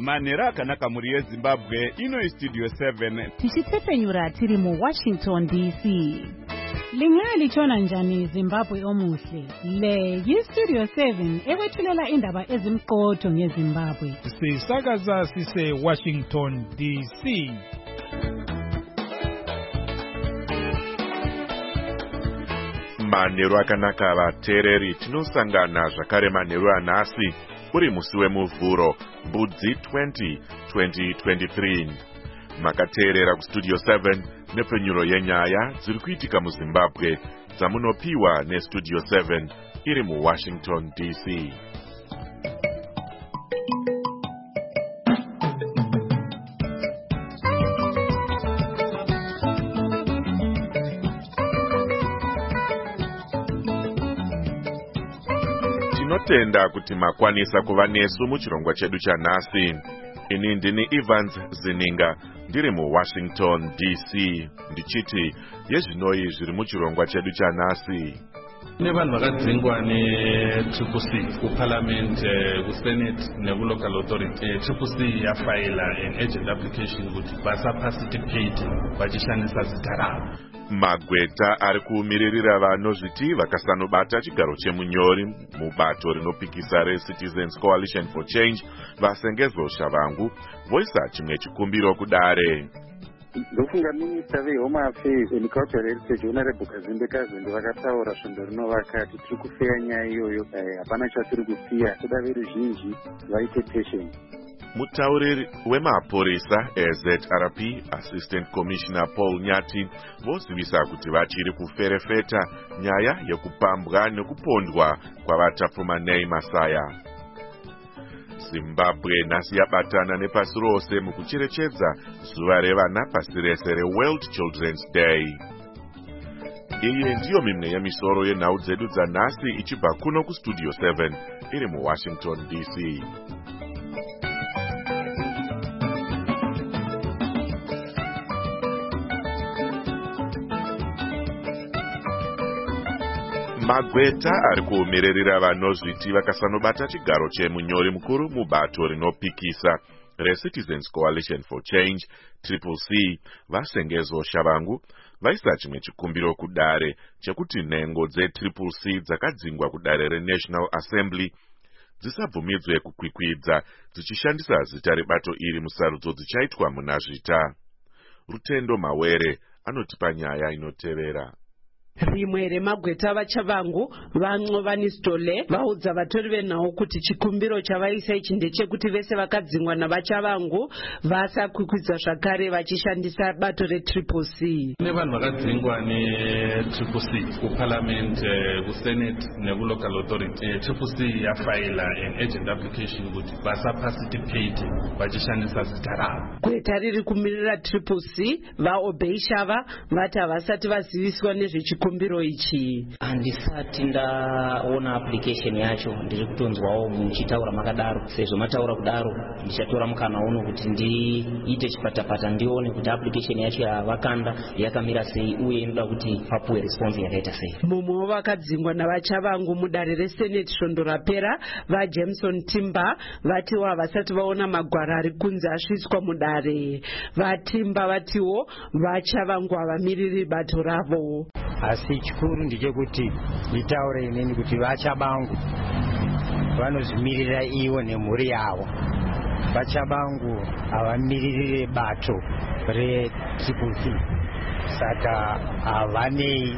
manhero akanaka muri yeZimbabwe. Ino Studio 7 tichitepfenyura tiri mu Washington DC. Lingalichona njani Zimbabwe omuhle? Le yiStudio 7 ewethulela indaba ezimqotho ngeZimbabwe. Sisakaza sise Washington DC. Manhero akanaka vateereri, tinosangana zvakare manhero anhasi uri musi wemuvhuro Budzi 2023. Makateerera kuStudio 7 nepfenyuro yenyaya dziri kuitika muZimbabwe dzamunopiwa neStudio 7 iri muWashington DC. Tinotenda kuti makwanisa kuva nesu muchirongwa chedu chanhasi. Ini ndini Evans Zininga ndiri muWashington DC. Ndichiti yezvinoi zviri muchirongwa chedu chanhasi. Nevanhu vakadzingwa neCCC kuParliament, kuSenate nekuLocal Authority. CCC yafaila an urgent application kuti vasaparticipate vachishandisa zita ravo. Magweta ari kumiririra vanozviti vakasanobata chigaro chemunyori mubato rinopikisa reCitizens Coalition for Change vasengezo Shavangu voisa chimwe chikumbiro kudare. Ndofunga Minister veHome Affairs and Cultural Heritage Honorable Kazimbe Kazimbe vakataura svondo rinovakati tiri kufeya nyaya iyoyo, hapana chatiri kusiya, kuda veruzhinji vaite patient. Mutauriri wemapurisa eZRP Assistant Commissioner Paul Nyati vozivisa kuti vachiri kuferefeta nyaya yekupambwa nekupondwa kwavatapfuma Nei Masaya. Zimbabwe nhasi yabatana nepasi rose mukucherechedza zuva revana pasi rese reWorld Children's Day. Iyi ndiyo mimwe yemisoro yenhau dzedu dzanhasi ichibva kuno kuStudio 7 iri muWashington DC. Magweta ari kuomererera vanozviti vakasanobata chigaro chemunyori mukuru mubato rinopikisa reCitizens Coalition for Change CCC vasengezo Shavangu vaisa chimwe chikumbiro kudare chekuti nhengo dzeCCC dzakadzingwa kudare reNational Assembly dzisabvumidzwe kukwikwidza dzichishandisa zita rebato iri musarudzo dzichaitwa munazvita. Rutendo Mawere anotipa nyaya inotevera. Rimwe remagweta vaChavangu van'ova Nisitole vaudza vatori venhau kuti chikumbiro chavaisa ichi ndechekuti vese vakadzingwa navaChavangu vasakwikwidza zvakare vachishandisa bato reCCC. Nevanhu vakadzingwa neCCC kuParliament, kuSenate nekuLocal Authority. CCC yafaila an urgent application kuti vasaparticipate vachishandisa zita ravo. Gweta riri kumirira CCC vaObey Shava vati havasati vaziviswa nezvechikumbiro ichi. Handisati ndaona application yacho, ndiri kutonzwawo muchitaura makadaro. Sezvo mataura kudaro, ndichatora mukana uno kuti ndiite chipatapata ndione kuti application yacho yavakanda yakamira sei uye inoda kuti papuwe response yakaita sei. Mumwe vakadzingwa navaChavangu mudare reSenate svondo rapera vaJameson Timber vatiwo havasati vaona magwara ari kunze asviswa mudare. VaTimber vatiwo vaChavangu havamiriri bato ravo. Asi chikuru ndechekuti nditaure inini kuti vaChavangu vanozvimirira ivo nemhuri yavo. vaChavangu havamiriri bato reCCC, saka havanei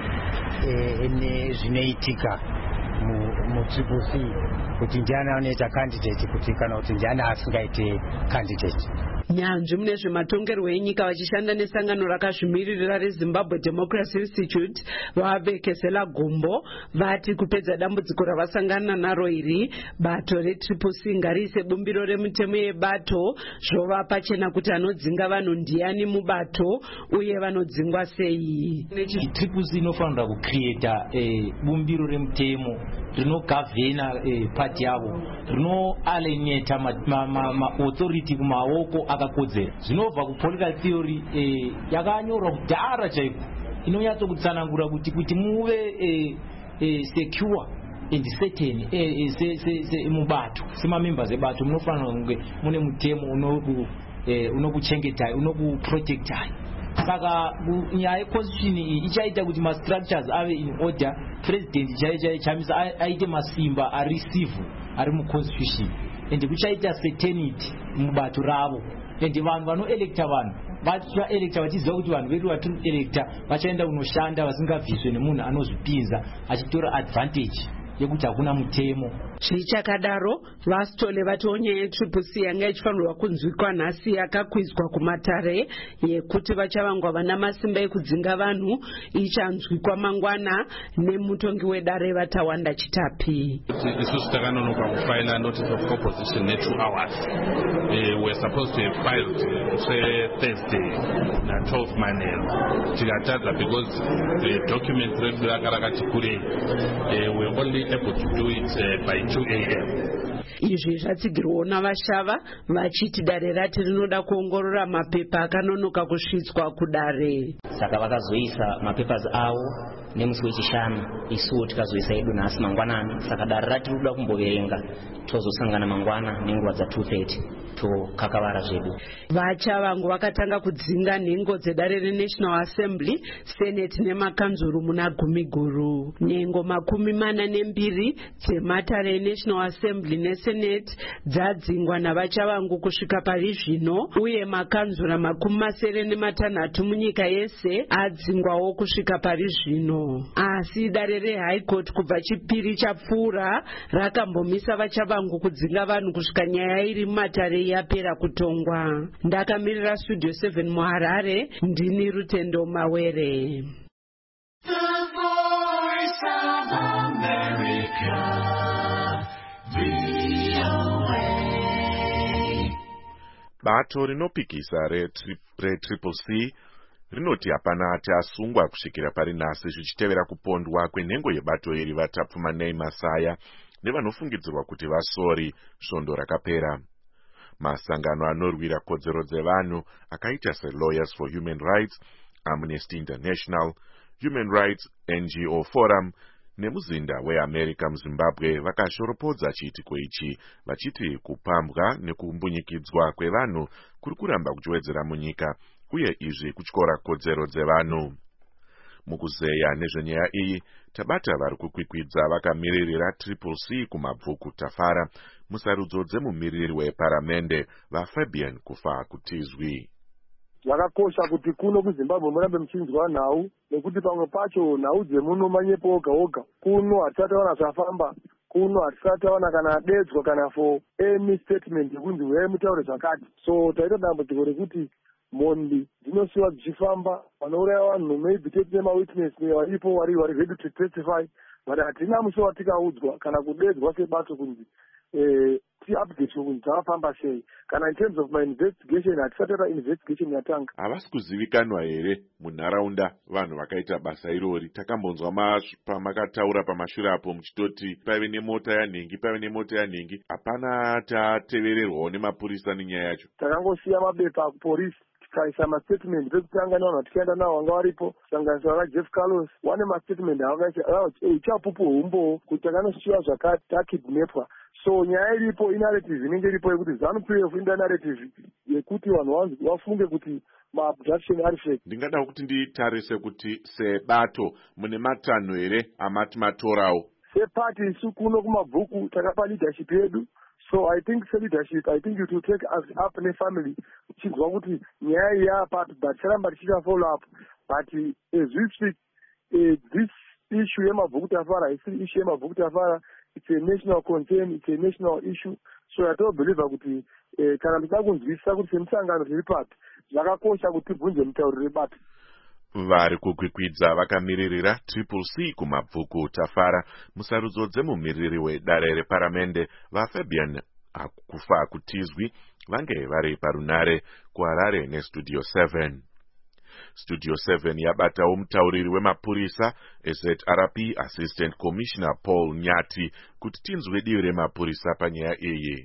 nezvinoitika muCCC kuti ndiani anoita candidate kuti kana kuti ndiani asingaite candidate. Nyanzvi mune zvematongerwo enyika vachishanda nesangano rakazvimiririra reZimbabwe Democracy Institute vavekesela gombo vati kupedza dambudziko ravasangana naro iri bato reCCC ngariise bumbiro remutemo yebato zvova pachena kuti anodzinga vanhu ndiani mubato uye vanodzingwa sei. CCC inofanira kucreata bumbiro remutemo rinogavhena pati yavo rinoalienata maauthority kumaoko akakodzera. Zvinobva kupolitical theory yakanyorwa kudhara chaiko inonyatsokutsanangura kuti muve secure and certain mubato semamembers ebato munofanira kunge mune mutemo unokuchengetai unokuprotectai. Saka nyaya yeconstitution iyi ichaita kuti mastructures ave in order. President chamisa aite masimba areceive ari muconstitution and kuchaita certainty mubato ravo. And vanhu vanoelecta vanhu vachaelecta vachiziva kuti vanhu vedu vatiri kuelecta vachaenda kunoshanda vasingabviswe nemunhu anozvipinza achitora advantage yekuti hakuna mutemo. Zvichakadaro vasitole vatiwo nyaya yeTriple-C yanga ichifanirwa kunzwikwa nhasi yakakwizwa kumatare yekuti vachavangwa vana masimba ekudzinga vanhu ichanzwikwa mangwana nemutongi wedare Vatawanda Chitapi. Isusu takanonoka kufaila notice of proposition ne2 hours. We're supposed to have filed Thursday na 12 manero. Tikatadza because the document redu rakati kure. We're only able to do it by 2 a.m. Izvi zvatsigirwawo navashava vachiti dare rati rinoda kuongorora mapepa akanonoka kusvitswa kudare. Saka vakazoisa mapepers avo nemusi wechishanu, isuwo tikazoisa edu nhasi mangwanani. Saka dare rati rinoda kumboverenga tozosangana mangwana nenguva dza2:30 tokakavara zvedu. Vachavangu vakatanga kudzinga nhengo dzedare reNational Assembly, Senate nemakanzuru muna Gumiguru. Nhengo 42 dzematare eNational Assembly neSenate dzadzingwa navachavangu kusvika pari zvino, uye makanzura 76 munyika yese adzingwawo kusvika pari zvino. Asi dare reHigh Court kubva chipiri chapfuura rakambomisa vachavangu kudzinga vanhu kusvika nyaya iri mumatare yapera kutongwa. Ndakamirira Studio 7 muHarare, ndini Rutendo Mawere. The Voice of America, VOA. Bato rinopikisa reTriple-C rinoti hapana asungwa kusvikira pari nhasi zvichitevera kupondwa kwenhengo yebato iri Vatapfumanei Masaya nevanofungidzirwa kuti vasori svondo rakapera. Masangano anorwira kodzero dzevanhu akaita seLawyers for Human Rights, Amnesty International, Human Rights NGO Forum nemuzinda weAmerica muZimbabwe vakashoropodza chiitiko ichi vachiti kupambwa nekumbunyikidzwa kwevanhu kuri kuramba kuchiwedzera munyika uye izvi kutyora kodzero dzevanhu. Mukuzeya nezvenyaya iyi tabata vari kukwikwidza vakamiririra Triple-C kumabvuku Tafara musarudzo dzemumiriri weparamende vaFabian Kufa Kutizwi. Zvakakosha kuti kuno kuZimbabwe murambe muchinzwa nhau nekuti pamwe pacho nhau dzemuno manyepo oga oga kuno hatisataona zvafamba, kuno hatisataona kana adedzwa kana for any statement yekunzi weye mutaure zvakati. So taita dambudziko rekuti mhondi dzinosiwa dzichifamba, vanouraya vanhu maybe tete mawitness varipo vari ready to testify, but hatina musi watikaudzwa kana kudedzwa sebato kunzi ti-update kunzi dzavafamba sei, kana in terms of my investigation hatisatata investigation yatanga. Havasi kuzivikanwa here munharaunda vanhu vakaita basa irori? Takambonzwa pamakataura pamashure apo muchitoti paive nemota yanhengi, hapana tatevererwawo nemapurisa nenyaya yacho. Takangosiya mabepa kupolisi tikaisa mastatement pekutanga nevanhu vatikaenda navo vanga varipo, sanganiswa vaJeff Carlos, wane mastatement avakaisa uchapupu humbowo kuti takanoshiwa zvakati takidnapwa. So nyaya iripo inarrative inenge iripo yekuti ZANU-PF ine narrative yekuti vanhu vafunge kuti maabduction ari fake. Ndingada kuti nditarise kuti sebato mune matanho here amati matorawo. Sepati isu kuno kumabvuku takapa leadership yedu. So I think leadership, I think it will take us up nefamily chinzwa kuti nyaya iyi yapapi, but charamba tichita follow up. But as we speak, this issue yemabvuku Tafara, issue yemabvuku Tafara, it's a national concern, it's a national issue. So I don't believe kuti kana mtaka kunzwisa kuti semusangano tiri papi zvakakosha kuti tibvunze mutauriri webato. Vari kukwikwidza vakamiririra Triple-C kumabvuku Tafara musarudzo dzemumiriri wedare reparamende vaFabian Kufa Kutizwi vange vari parunare kuHarare neStudio 7. Studio 7 yabatawo mutauriri wemapurisa SZRP Assistant Commissioner Paul Nyati kuti tinzwe divi remapurisa panyaya iyi.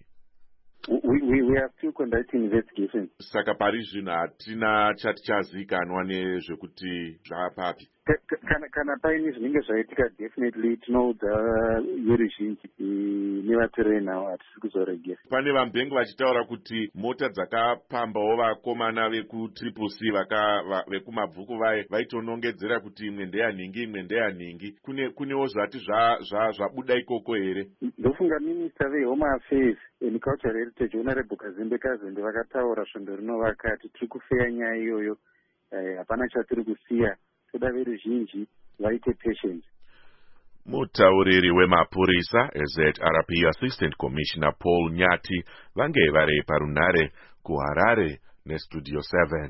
We are still conducting investigations. Saka pari zvino hatina chati chazikanwa nezvekuti zvapapi. kana paine zvinenge zvaitika definitely tinoudza veruzhinji nevatorei nawo hatisi kuzoregera. Pane vambengu vachitaura kuti mota dzakapambawo vakomana vekutriple C vekumabvuku vaitonongedzera kuti imwe ndeyanhingi imwe ndeyanhingi. Kunewo zvati zvabuda ikoko here? Ndofunga minista vehome affairs and cultural heritage honorable Kazimbe Kazembe vakataura svondo rino vakati tiri kufeya nyaya iyoyo, hapana chatiri kusiya, toda veruzhinji vaite patience. Mutauriri wemapurisa ZRP Assistant Commissioner Paul Nyati vange vari parunare kuHarare neStudio 7.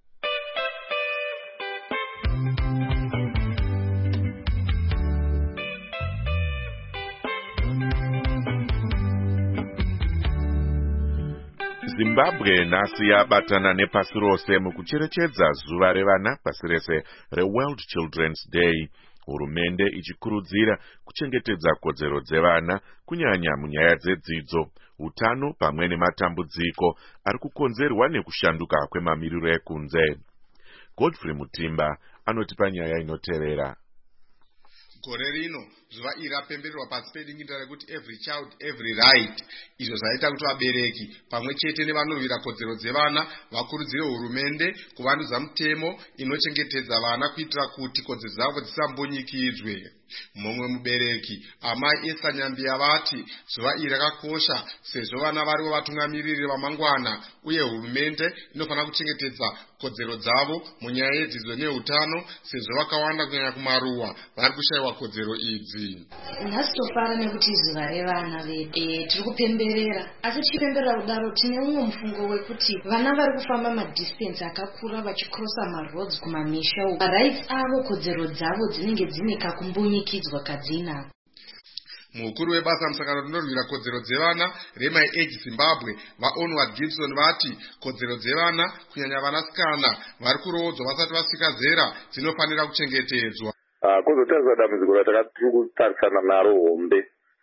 Zimbabwe nhasi yabatana nepasi rose mukucherechedza zuva revana pasi rese reWorld Children's Day. Hurumende ichikurudzira kuchengetedza kodzero dzevana kunyanya munyaya dzedzidzo, utano pamwe nematambudziko ari kukonzerwa nekushanduka kwemamiriro ekunze. Godfrey Mutimba anotipa nyaya inoteerera. Gore rino zuva iri rapembererwa pasi pedingindira rekuti every child every right, izvo zvaita kuti vabereki pamwe chete nevanorwira kodzero dzevana vakurudzire hurumende kuvandudza mutemo inochengetedza vana kuitira kuti kodzero dzavo dzisambonyikidzwe. Mumwe mubereki amai Esther Nyambia vati zuva iri rakakosha sezvo vana varivo vatungamiriri vamangwana uye hurumende inofanira kuchengetedza kodzero dzavo munyaya yedzidzo neutano sezvo vakawanda kunyanya kumaruwa vari kushayiwa kodzero idzi. Nhasi tofara nekuti zuva revana vedu tiri kupemberera, asi tichipemberera kudaro tine umwe mufungo wekuti vana vari kufamba madistance akakura vachikrosa maroads kumamisha uku, rights avo kodzero dzavo dzinenge dzine kakumbunyikidzwa kadzina. Mukuru webasa musangano rinorwira kodzero dzevana Remai Age Zimbabwe vaOnward Gibson vati kodzero dzevana kunyanya vanasikana vari kurodzwa vasati vasvika zera dzinofanira kuchengetedzwa. Kwozotariswa dambudziko ratakatiri kutarisana naro hombe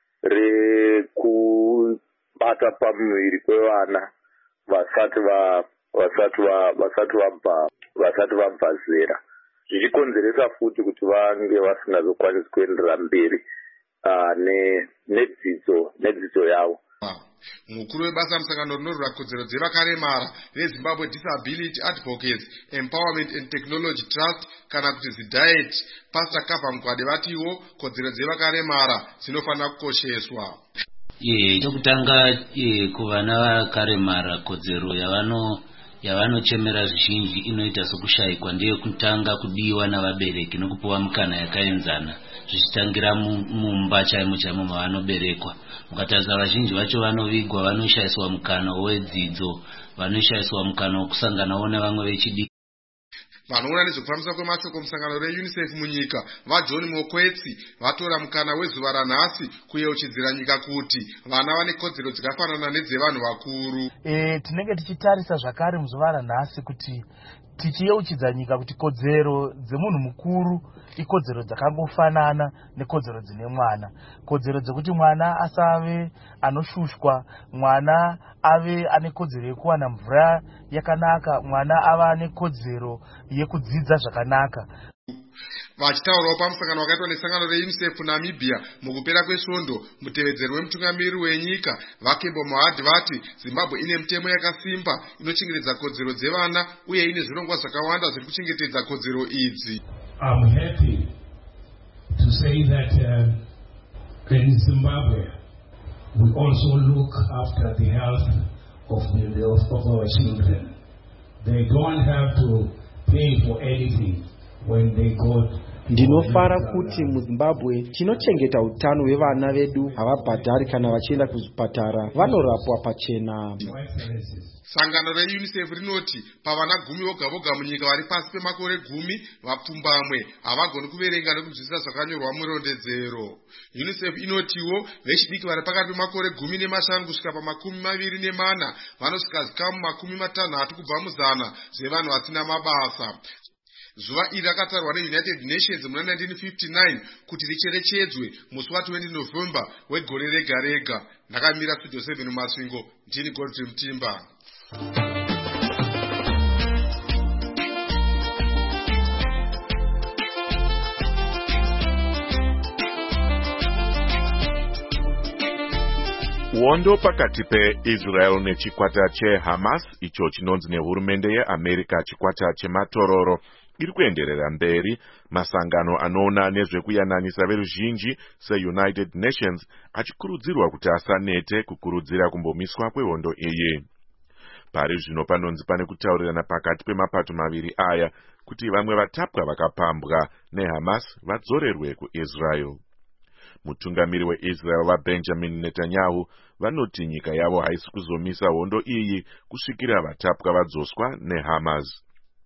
rekubata pamuviri kwevana vasati vabva zera, zvichikonzeresa futi kuti vange vasingazokwanisi kuenderera mberi nedzidzo yavo. Mukuru webasa musangano rinorwira kodzero dzevakaremara reZimbabwe Disability Advocates Empowerment and Technology Trust kana kuti ZDIET, Pastor Kapa Mkwade vatiwo kodzero dzevakaremara dzinofanira kukosheswa. Chokutanga kuvana vakaremara kodzero yavanochemera zvizhinji inoita sokushayikwa ndeyekutanga kudiwa navabereki nokupiwa mukana yakaenzana zvichitangira mumba chaimo chaimo mavanoberekwa. Mukatarisa vazhinji vacho vanovigwa, vanoshayiswa mukana wedzidzo, vanoshayiswa mukana wokusanganawo nevamwe vechidiki. Vanoona nezvekufambisa kwemashoko musangano reUNICEF munyika vaJohn Mokwetsi vatora mukana wezuva ranhasi kuyeuchidzira nyika kuti vana vane kodzero dzakafanana nedzevanhu vakuru. Tinenge tichitarisa zvakare muzuva ranhasi kuti tichiyeuchidza nyika kuti kodzero dzemunhu mukuru ikodzero dzakangofanana nekodzero dzine mwana. Kodzero dzekuti mwana asave anoshushwa, mwana ave ane kodzero yekuwana mvura yakanaka, mwana ave ane kodzero yekudzidza zvakanaka. Vachitaurawo pamusangano wakaitwa nesangano reUNICEF Namibia mukupera kwesvondo, mutevedzeri wemutungamiriri wenyika vaKembo Mohadi vati Zimbabwe ine mitemo yakasimba inochengetedza kodzero dzevana uye ine zvirongwa zvakawanda zviri kuchengetedza kodzero idzi. I'm happy to say that in Zimbabwe we also look after the health of our children. They don't have to pay for anything when they go. Ndinofara kuti muZimbabwe tinochengeta utano hwevana vedu, havabhadhari kana vachienda kuzvipatara, vanorapwa pachena. Sangano reUNICEF rinoti pavana 10 voga voga munyika vari pasi pemakore 10 vapfumbamwe havagoni kuverenga nekunzwisisa zvakanyorwa murondedzero. UNICEF inotiwo vechidiki vari pakati pemakore 15 kusvika pa24 vanosvika zvikamu 60 kubva muzana zvevanhu vasina mabasa. Zuva iri rakatarwa neUnited Nations muna 1959 kuti richerechedzwe musi wa20 November wegore rega rega. Ndakamira Studio 7 Masvingo, ndini Godfrey Mutimba. Hondo pakati peIsrael nechikwata cheHamas, icho chinonzi nehurumende yeAmerica chikwata chematororo, iri kuenderera mberi. Masangano anoona nezvekuyananisa veruzhinji seUnited Nations achikurudzirwa kuti asanete kukurudzira kumbomiswa kwehondo iyi. Pari zvino panonzi pane kutaurirana pakati pemapato maviri aya kuti vamwe vatapwa vakapambwa neHamas vadzorerwe kuIsrael. Mutungamiri weIsrael vaBenjamin Netanyahu vanoti nyika yavo haisi kuzomisa hondo iyi kusvikira vatapwa vadzoswa neHamas.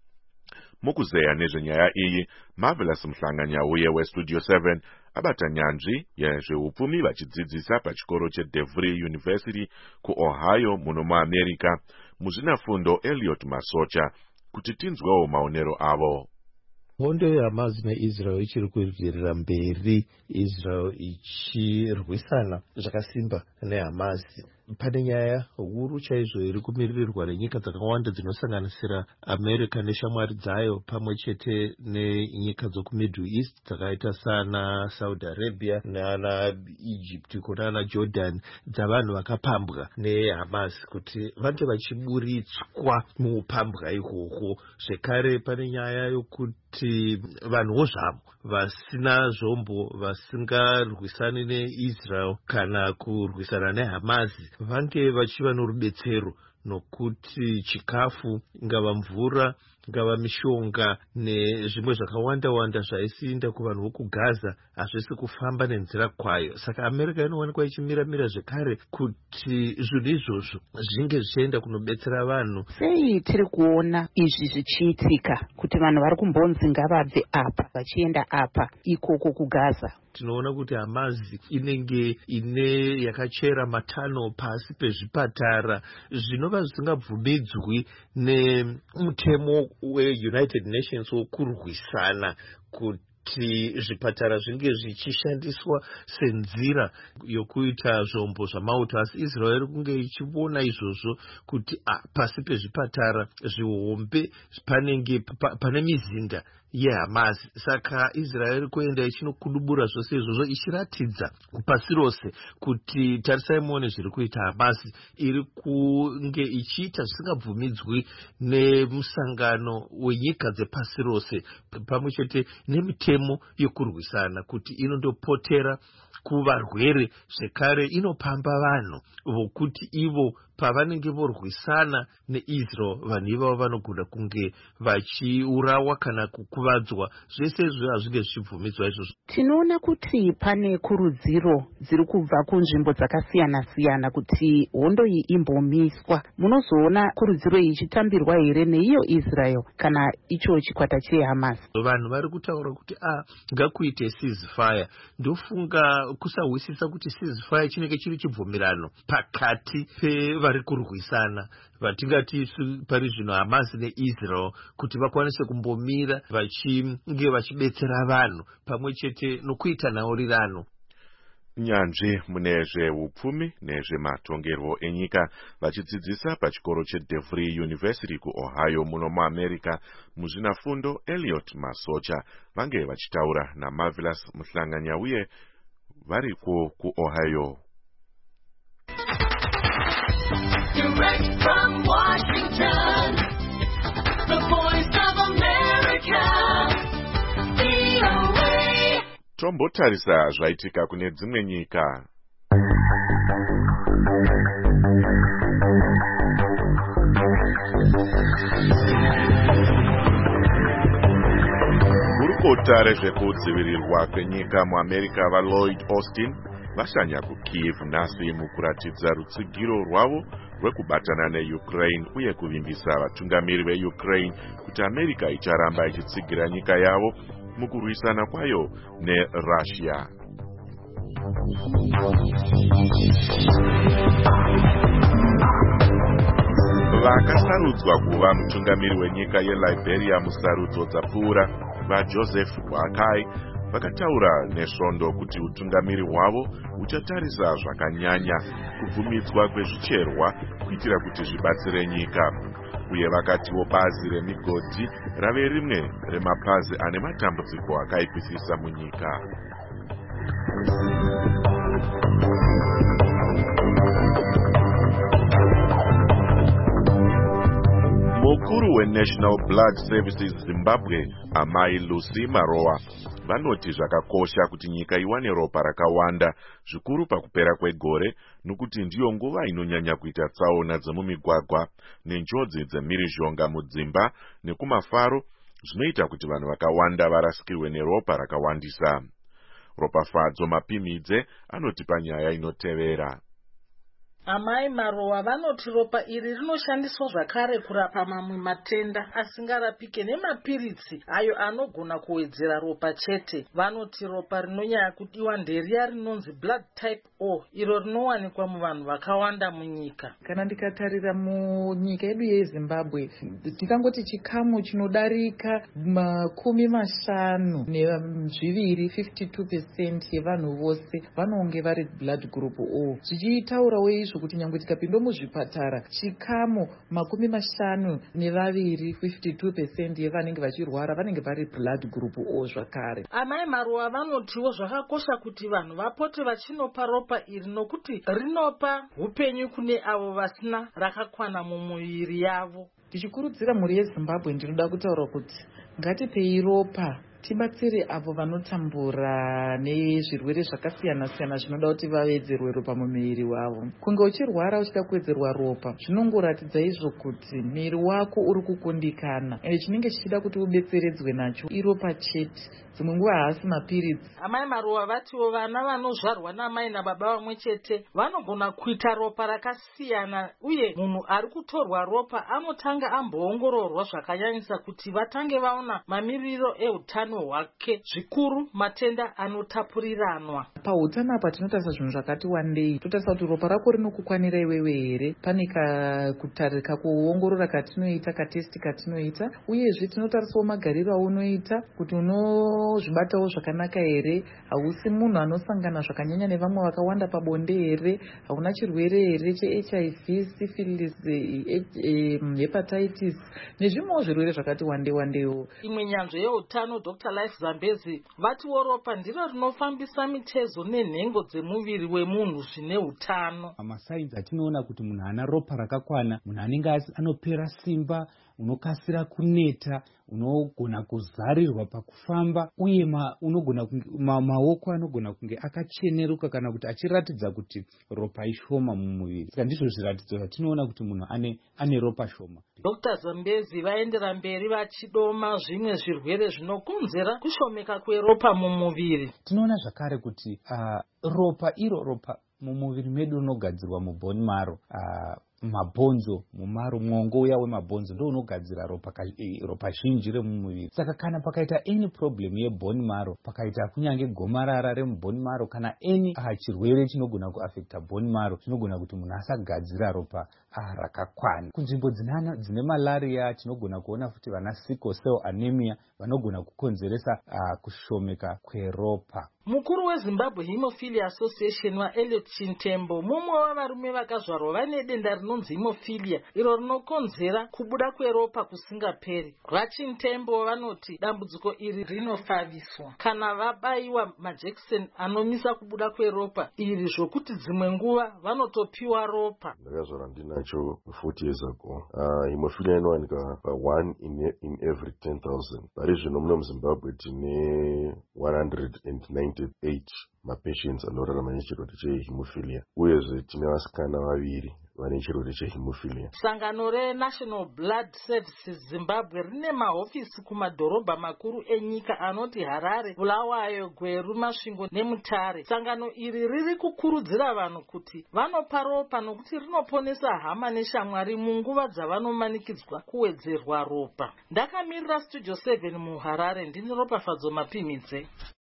Mukuzeya nezvenyaya iyi, Marvelous Mhlanganyauye weStudio 7 abata nyanzvi yezveupfumi vachidzidzisa pachikoro cheDevry University kuOhio muno muAmerica, muzvinafundo Elliot Masocha, kuti tinzwewo maonero avo. Hondo yeHamas neIsrael ichiri kuenderera mberi, Israel ichirwisana zvakasimba neHamas. Pane nyaya huru chaizvo iri kumiririrwa nenyika dzakawanda dzinosanganisira America neshamwari dzayo pamwe chete nenyika dzokuMiddle East dzakaita sana Saudi Arabia nana Egypt kunana Jordan, dzavanhu vakapambwa neHamas kuti vange vachiburitswa muupambwa ihwohwo. Zvekare pane nyaya yokuti vanhuwo zvavo vasina zvombo vasingarwisani neIsrael kana kurwisana neHamas vange vachiva norubetsero, nokuti chikafu, ngava mvura, ngava mishonga nezvimwe zvakawanda-wanda zvaisiinda kuvanhu vokuGaza hazvisi kufamba nenzira kwayo. Saka America inowanikwa ichimira-mira zvekare kuti zvinhu izvozvo zvinge zvichienda kunobetsera vanhu. Sei tiri kuona izvi zvichiitika kuti vanhu vari kumbonzi ngavabve apa vachienda apa ikoko kuGaza? Tinoona kuti Hamas inenge ine yakachera matano pasi pezvipatara zvinova zvisingabvumidzwi nemutemo weUnited Nations wokurwisana kuti zvipatara zvinge zvichishandiswa senzira yokuita zvombo zvamauto. Asi Israel iri kunge ichiona izvozvo kuti pasi pezvipatara zvihombe panenge pane mizinda yeHamas. Saka Israel kuenda ichinokudubura zvose izvozvo ichiratidza pasi rose kuti tarisai muone zviri kuita Hamas. Iri kunge ichiita zvisingabvumidzwi nemusangano wenyika dzepasi rose pamwe chete nemitemo yokurwisana kuti inondopotera kuvarwere, zvekare inopamba vanhu vokuti ivo pavanenge vorwisana neIsrael vanhu ivavo vanogona kunge vachiurawa kana kukuvadzwa. Zvese izvo hazvinge zvichibvumidzwa izvozvo. Tinoona kuti pane kurudziro dziri kubva kunzvimbo dzakasiyana-siyana kuti hondo iyi imbomiswa. Munozoona kurudziro iyi ichitambirwa here neiyo Israel kana icho chikwata cheHamas? Vanhu vari kutaura kuti ngakuite ceasefire. Ndofunga kusahwisisa kuti ceasefire chinenge chiri chibvumirano pakati pevari kurwisana, vatingati pari zvino Hamas neIsrael, kuti vakwanise kumbomira vachinge vachibetsera vanhu pamwe chete nokuita nhaurirano. Nyanzvi mune zveupfumi nezvematongerwo enyika vachidzidzisa pachikoro cheDevry University kuOhio muno muAmerica, muzvinafundo Elliot Masocha vange vachitaura naMarvelous Mhlanganyauye variko kuOhio. Direct from Washington, the voice of America, VOA. Tombotarisa zvaitika kune dzimwe nyika. Gurukota rezvekudzivirirwa kwenyika muAmerica vaLloyd Austin vashanya kuKyiv nhasi mukuratidza rutsigiro rwavo rwekubatana neUkraine uye kuvimbisa vatungamiri veUkraine kuti America icharamba ichitsigira nyika yavo mukurwisana kwayo neRussia. Vakasarudzwa kuva mutungamiri wenyika yeLiberia musarudzo dzapfuura vaJoseph Boakai vakataura nesvondo kuti utungamiri hwavo uchatarisa zvakanyanya kubvumidzwa kwezvicherwa kuitira kuti zvibatsire nyika. Uye vakatiwo bazi remigodhi rave rimwe remapazi ane matambudziko akaipisa munyika. mukuru weNational Blood Services Zimbabwe, Amai Lucy Maroa, vanoti zvakakosha kuti nyika iwane ropa rakawanda zvikuru pakupera kwegore, nokuti ndiyo nguva inonyanya kuita tsaona dzemumigwagwa nenjodzi dzemhirizhonga mudzimba nekumafaro, zvinoita kuti vanhu vakawanda varasikirwe neropa rakawandisa. Ropafadzo Mapimidze anoti panyaya inotevera. Amai Maroa vanoti ropa iri rinoshandiswa zvakare kurapa mamwe matenda asingarapike nemapiritsi ayo anogona kuwedzera ropa chete. Vanoti ropa rinonyanya kudiwa nderiya rinonzi blood type O, iro rinowanikwa muvanhu vakawanda munyika. Kana ndikatarira munyika yedu yeZimbabwe, tikangoti chikamu chinodarika 52% yevanhu vose vanonge vari blood group O. Zvichitaurawo izvo kuti nyangwe tikapinda muzvipatara, chikamu 52% yevanenge vachirwara vanenge vari blood group O zvakare. Amai Maroa vanotiwo zvakakosha kuti vanhu vapote vachinopa ropa iri, nokuti rinopa upenyu kune avo vasina rakakwana mumuviri yavo. Tichikurudzira mhuri yeZimbabwe, ndinoda kutaura kuti ngatipei ropa tibatsire avo vanotambura nezvirwere zvakasiyana-siyana zvinoda kuti vawedzerwe ropa mumuviri wavo. Kunge uchirwara uchida kuwedzerwa ropa zvinongoratidza izvo kuti muviri wako uri kukundikana, ende chinenge chichida kuti ubetseredzwe nacho iropa chete, dzimwe nguva haasi mapiritsi. Amai Maroa vatiwo vana vanozvarwa namai nababa vamwe chete vanogona kuita ropa rakasiyana, uye munhu ari kutorwa ropa anotanga amboongororwa zvakanyanyisa kuti vatange vaona mamiriro eutano hwake, zvikuru matenda anotapuriranwa. Pautano apa tinotarisa zvinhu zvakati wandei. Totarisa kuti ropa rako rinokukwanira iwewe here, pane kuongorora katinoita, katesti katinoita, uyezve tinotarisawo magariro aunoita kuti unozvibatawo zvakanaka here, hausi munhu anosangana zvakanyanya nevamwe vakawanda pabonde here, hauna chirwere here cheHIV, syphilis, hepatitis nezvimwewo zvirwere zvakati wandeiwo. Imwe nyanzvi yeutano Dr. Life Zambezi vatiwo ropa ndiro rinofambisa mitezo nenhengo dzemuviri wemunhu zvine utano. Masainzi atinoona kuti munhu ana ropa rakakwana, munhu anenge anopera simba, unokasira kuneta, unogona kuzarirwa pakufamba, uye maoko anogona kunge akacheneruka kana kuti achiratidza kuti ropa ishoma mumuviri. Saka ndizvo zviratidzo zvatinoona kuti munhu ane ropa shoma. Dr. Zambezi vaendera mberi vachidoma zvimwe zvirwere zvinokonzera kushomeka kweropa mumuviri. Tinoona zvakare kuti ropa mumuviri medu rinogadzirwa mubhoni maro, mabhonzo mumaro, mwongo uya wemabhonzo ndio unogadzira ropa zhinji remumuviri. Saka kana pakaita any problem yebhoni maro, pakaita kunyange gomarara remubhoni maro kana any chirwere chinogona kuafekta bhoni maro, chinogona kuti munhu asagadzira ropa rakakwana. Kunzvimbo dzine malaria tinogona kuona futi vana sickle cell anemia vanogona kukonzeresa kushomeka kweropa. Mukuru weZimbabwe Hemophilia Association waEliot Chintembo mumwe wavarume vakazvarwa vane denda rinonzi hemophilia, iro rinokonzera kubuda kweropa kusingaperi. VaChintembo vanoti dambudziko iri rinofadiswa kana vabayiwa majekiseni anomisa kubuda kweropa iri, zvokuti dzimwe nguva vanotopiwa ropa. Ndakazvarwa ndinacho 40 years ago. Hemophilia inowanika 1 in every 10,000. Pari zvino muno muZimbabwe tine 198 mapatients anorarama nechirwere chehemophilia, uyezve tine vasikana 2 vane chirwere chehemophilia. Sangano reNational Blood Services Zimbabwe rine mahofisi kumadhorobha makuru enyika anoti Harare, Bulawayo, Gweru, Masvingo neMutare. Sangano iri riri kukurudzira vanhu kuti vanopa ropa nokuti rinoponesa hama neshamwari munguva dzavanomanikidzwa kuwedzerwa ropa. Ndakamirira Studio 7 muHarare, ndini Ropafadzo Mapimidze.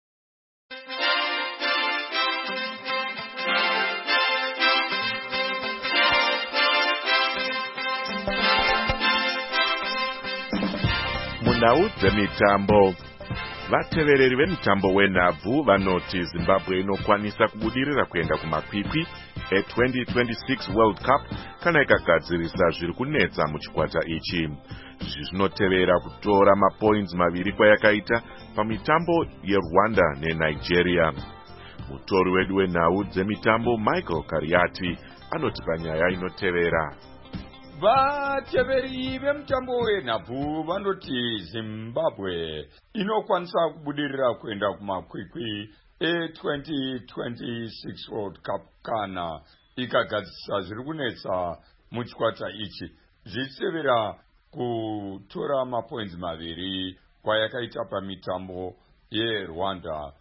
Munhau dzemitambo. Vatevereri vemitambo wenhabvu vanoti Zimbabwe inokwanisa kubudirira kuenda kumakwikwi e2026 World Cup kana ikagadzirisa zviri kunetsa muchikwata ichi. Zvinotevera kutora mapoints 2 kwayakaita pamitambo yeRwanda neNigeria. Mutori wedu wenhau dzemitambo Michael Kariati anoti panyaya inotevera. vateveri vemutambo wenhabvu vanoti zimbabwe inokwanisa kubudirira kuenda kumakwikwi e2026 world cup kana ikagadzisa zviri kunetsa muchikwata ichi zvichisevera kutora mapoints maviri kwayakaita pamitambo yerwanda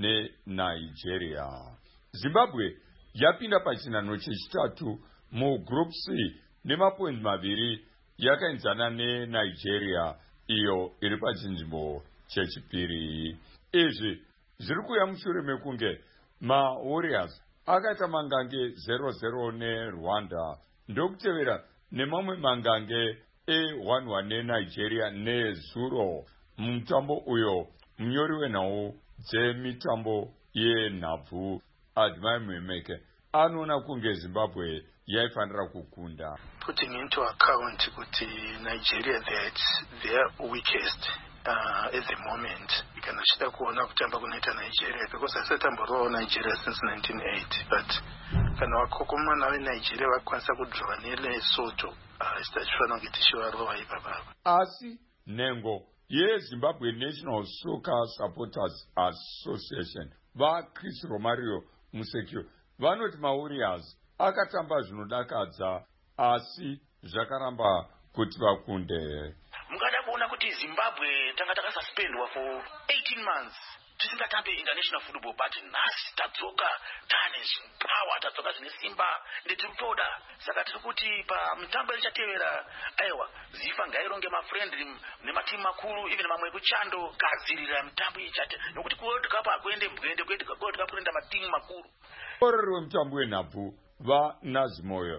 neNigeria. Zimbabwe yapinda pachinhanho chechitatu mugroup C nemapoints maviri yakaenzana neNigeria iyo iri pachinzvimbo chechipiri. Izvi zviri kuya mushure mekunge maWarriors akaita mangange 0-0 neRwanda ndokutevera nemamwe mangange e1-1 neNigeria nezuro. Mumutambo uyo munyori wenhau dzemitambo yenhabvu Admai Mwemeke anoona kunge Zimbabwe yaifanira kukunda. Putting into account kuti Nigeria that's their weakest at the moment. Ikanashida kuona kutamba kunoita Nigeria because asatamborawo Nigeria since 1980 but kana vakokomana veNigeria vakwanisa kudhova neLesotho tifanira kuti tichivarova ipapa. Asi nhengo yeZimbabwe National Soccer Supporters Association vaChris Romario Musekio vanoti maWarriors akatamba zvinodakadza asi zvakaramba kuti vakunde. Mukada kuona kuti Zimbabwe tanga takasuspendwa for 18 months tisingatambe international football but nhasi tadzoka tane power tadzoka zvine simba ndetikutoda saka tiri kuti pamitambo ichatevera aiwa zifa ngaironge mafriendly nematimu makuru even mamwe ekuchando kadzirira mitambo ichate nokuti World Cup akuende mbwende World Cup kuenda matimu makuru. Orori wemutambo wenhabvu vaNazimoyo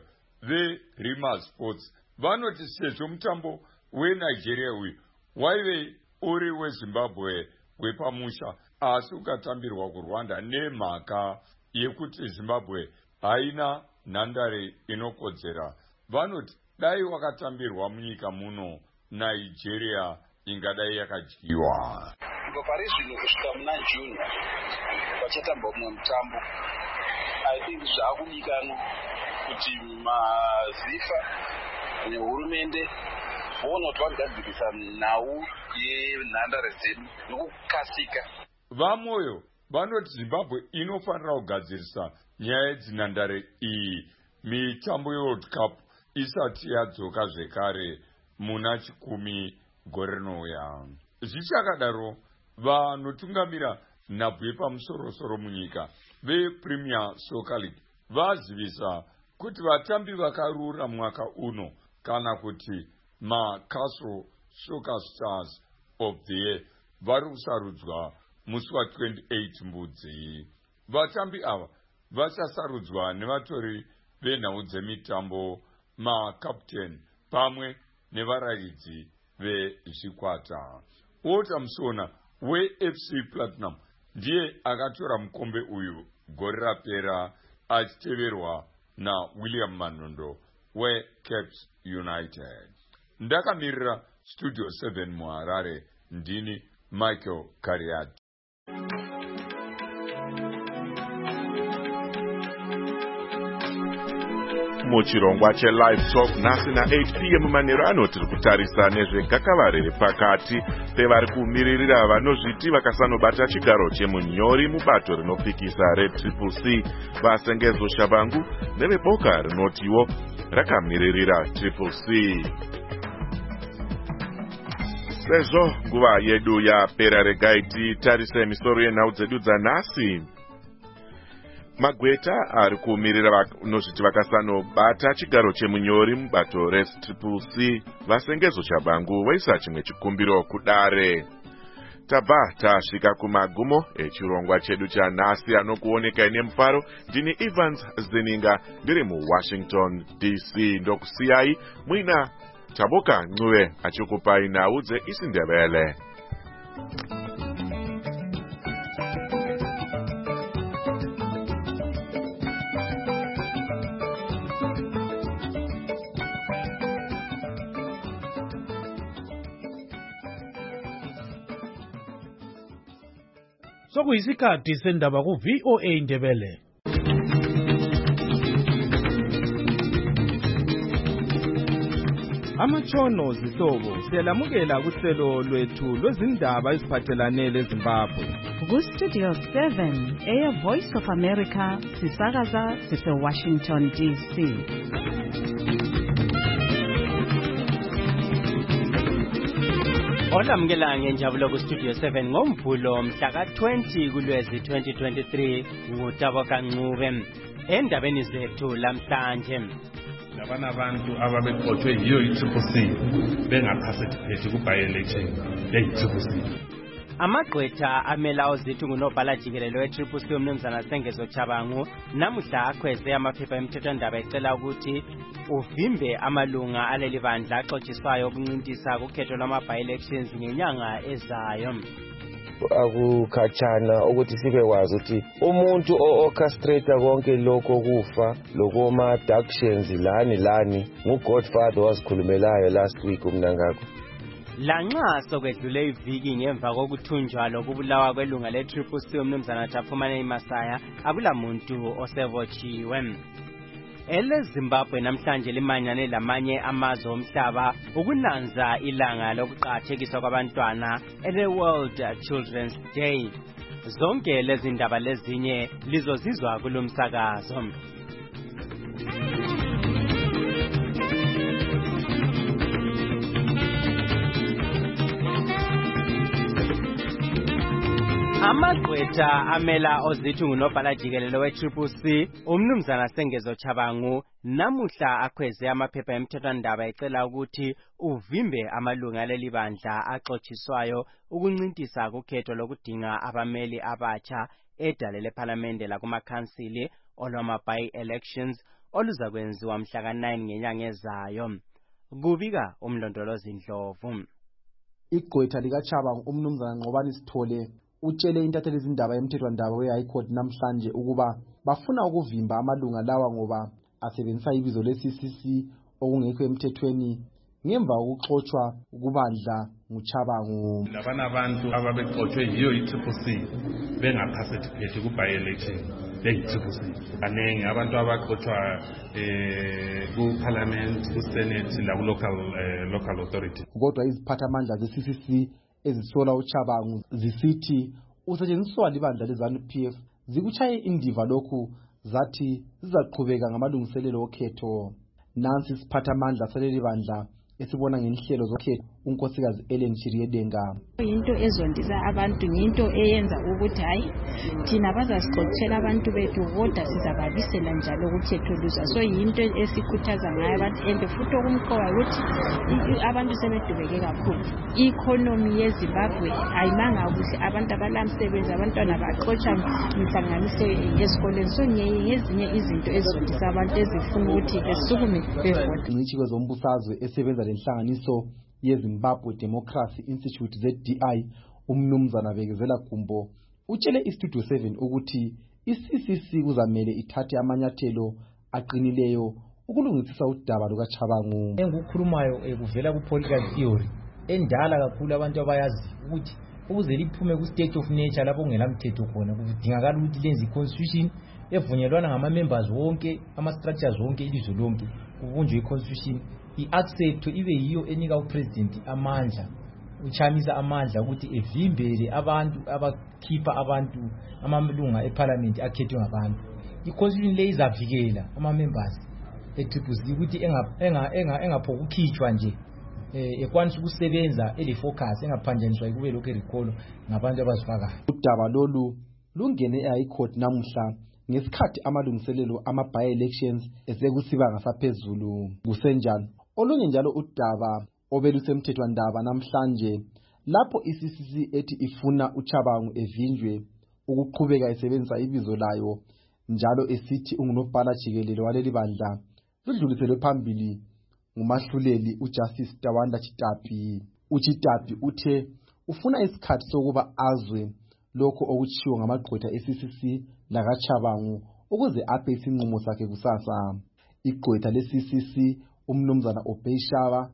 veRima Sports vanoti sezvo mutambo weNigeria uyu waive uri weZimbabwe wepamusha asi ukatambirwa kuRwanda nemhaka yekuti Zimbabwe haina nhandare inokodzera. Vanoti dai wakatambirwa munyika muno Nigeria ingadai yakadyiwa. Kubva pari zvino kusvika muna June vachatamba mumwe mutambo. I think zvakudikanwa kuti mazifa nehurumende voona kuti vagadzirisa nhau yenhandare dzedu nokukasika. Vamoyo vanoti Zimbabwe inofanira kugadzirisa nyaya dzinhandare iyi mitambo yeWorld Cup isati yadzoka zvekare muna chikumi gore rinouya. Zvichakadaro vanotungamira nhabvu yepamusoro-soro munyika vePremier Soccer League vazivisa kuti vatambi vakarura mwaka uno kana kuti maCastle Soccer Stars of the Year vari kusarudzwa musi wa28 Mbudzi. Vatambi ava vachasarudzwa nevatori venhau dzemitambo, makapteni pamwe nevarairidzi vezvikwata. Walter Musona weFC Platinum ndiye akatora mukombe uyu gore rapera achiteverwa naWilliam Manondo weCaps United. Ndakamirira Studio 7 muHarare ndini Michael Kariati. Muchirongwa cheLive Talk nhasi na8 PM manheru ano tiri kutarisa nezvegakava riri pakati pevari kumiririra vanozviti vakasanobata chigaro chemunyori mubato rinopikisa reCCC vasengezo Shabangu neveboka rinotiwo rakamiririra CCC. Sezvo nguva yedu yapera regai titarise misoro yenhau dzedu dzanhasi. Magweta ari kumirira vanozviti vakasanobata chigaro chemunyori mubato reCCC vasengezo Shabangu vaisa chimwe chikumbiro kudare. Tabva tasvika kumagumo echirongwa chedu chanhasi anokuoneka nemufaro. Ndini Evans Zininga ndiri muWashington DC ndokusiyai muina Taboka Ncube achikupai nhau dzeIsindebele. Sokuyisikhathi sendaba ku-VOA Ndebele. Amatshono zihlobo siyalamukela kuhlelo lwethu lwezindaba eziphathelane leZimbabwe. Ku-Studio 7 Air Voice of America sisakaza sise-Washington DC. Olamukela ngenjabulo ku-Studio 7 ngoMvulo mhla ka-20 kuLwezi 2023 nguTabo Kancube. Endabeni zethu lamhlanje, labana abantu ababeqothwe yiyo i-CCC bengaparticipate ku-by-election eyi-CCC. amagqwetha amela ozithu ngunobhala jikelelo we-CCC umnumzana Sengezo Chabangu namuhla akhweze amaphepha emthethwandaba ecela ukuthi uvimbe amalunga aleli bandla axotshiswayo ukuncintisa kukhetho lwama-by-elections ngenyanga ezayo. Akukhatshana ukuthi sibekwazi ukuthi umuntu o-orchestrator konke lokho kufa lokoma-abductions lani ngu-Godfather wazikhulumelayo last week umnangakho. Lanxa sokwedlule iviki ngemva kokuthunjwa lokubulawa kwelunga le-CCC umnumzana Taphumane Masaya akulamuntu osevotshiwe. EleZimbabwe namhlanje limanyane lamanye amazwe omhlaba ukunanza ilanga lokuqakathekiswa kwabantwana ele-World Children's Day. Zonke lezi ndaba lezinye lizozizwa kulomsakazo. Amagqwetha amela ozithu ngunobhala jikelelo we-CCC umnumzana Sengezo Chabangu namuhla akhweze amaphepha emthethwandaba ecela ukuthi uvimbe amalunga aleli bandla axotshiswayo ukuncintisa kukhetho lokudinga abameli abatsha edale lephalamende lakumakhansili olwama-by-elections oluzakwenziwa mhla ka-9 ngenyanga ezayo. Kubika umlondolozi Ndlovu. Igqwetha likaChabangu umnumzana Nqobani Sithole utshele intatheli izindaba yemthethwandaba we-High Court namhlanje ukuba bafuna ukuvimba amalunga lawa ngoba asebenzisa ibizo le-CCC okungekho emthethweni ngemva kokuxotshwa kubandla nguChabangu. Labana abantu ababeqothwe yiyo i-CCC bengaparticipate ku-by-election eyi-CCC. Banengi abantu abaqothwa ku-parliament, ku-senate laku-local authority. Kodwa iziphathamandla ze-CCC ezisola uChabangu zisithi usetshenziswa libandla le-ZANU-PF zikutshaye indiva lokhu zathi zizaqhubeka ngamalungiselelo okhetho. Nansi isiphathamandla saleli bandla esibona ngenhlelo zokhetho unkosikazi Ellen Chiriedenga. Into ezondisa abantu into eyenza ukuthi hayi thina bazasixoxela abantu bethu kodwa sizababisela njalo ukhetho luza. So into esikhuthaza ngayo abantu and futhi okumqoka ukuthi abantu sebedubeke kakhulu. I-economy yeZimbabwe ayimanga kuhle, abantu abalamsebenzi, abantwana baxotsha inhlanganiso ezikoleni. So ngezinye izinto ezondisa abantu ezifuna ukuthi besukume bevota. Ingcitshi kwezombusazwe esebenza lenhlanganiso yeZimbabwe Democracy Institute ZDI umnumzana Bekezela Gumbo utshele iStudio 7 ukuthi i-CCC kuzamele ithathe amanyathelo aqinileyo ukulungisisa udaba lukaChabangu. Engukhulumayo kuvela ku-political theory endala kakhulu abantu abayazi ukuthi ukuze liphume ku-state of nature lapho kungelamthetho khona kudingakala ukuthi lenze i-constitution evunyelwana ngama-members wonke, ama-structures wonke ilizwe lonke, kubunjwe i-constitution i-accept ibe yiyo enika upresident amandla, uchamisa amandla ukuthi evimbele abantu abakhipha abantu amalunga eparliament akhethwe ngabantu. I-constitution le izavikela ama-members e-CCC ukuthi engaphokukhitshwa nje ekwanisa ukusebenza ele-focus engaphanjaniswa kube lokhu recall ngabantu abazifakayo. Udaba lolu lungene e-High Court namuhla ngesikhathi amalungiselelo ama-by-elections esekusiba ngasaphezulu. Kusenjalo olunye njalo udaba obelusemthethwandaba namhlanje lapho i-CCC ethi ifuna uChabangu evinjwe ukuqhubeka esebenzisa ibizo layo njalo esithi ungunobhala jikelelo waleli bandla ludluliselwe phambili ngumahluleli uJustice Tawanda Chitapi. uChitapi uthe ufuna isikhathi sokuba azwe lokho okuchiwo ngamagqwetha e-CCC lakaChabangu ukuze aphe isinqumo sakhe kusasa. Igqwetha le-CCC umnumzana Obeyshaba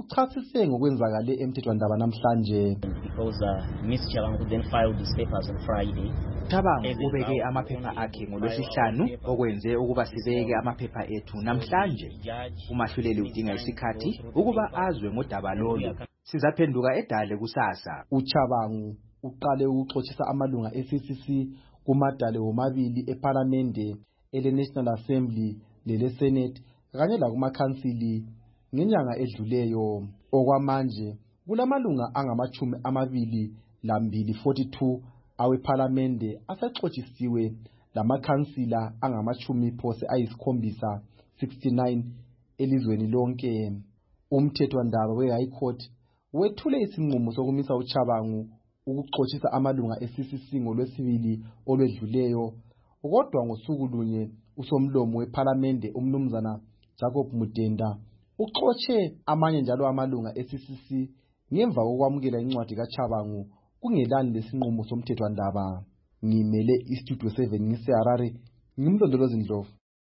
uchasise ngokwenzakale emthethwandaba namhlanje. Because Miss Chabangu then filed his papers on Friday. Chabangu ubeke amaphepha akhe ngoLwesihlanu okwenze ukuba sibeke amaphepha ethu namhlanje. Umahluleli udinga isikhathi ukuba azwe ngodaba lolu. Sizaphenduka edale kusasa. uChabangu uqale ukuxoxisa amalunga eCCC kumadale womabili eParliamente ele-National Assembly lele-Senate kanye lakumakhansili ngenyanga edluleyo. Okwamanje kulamalunga angama-22 42 aweParliamente asexoxisiwe lamakhansila angama-7 69 elizweni lonke. Umthethwandaba we-High Court wethule isinqumo sokumisa uChabangu ukuxoxisa amalunga eCCC ngoLwesibili olwedluleyo, kodwa ngosuku lunye usomlomo weParliamente umnumzana Jacob Mudenda uxoxe amanye njalo amalunga eCCC ngemva kokwamukela incwadi kaChabangu kungelani lesinqumo somthethwandaba. Ngimele iStudio 7 ngiseHarare, ngimlondolozi Ndlovu.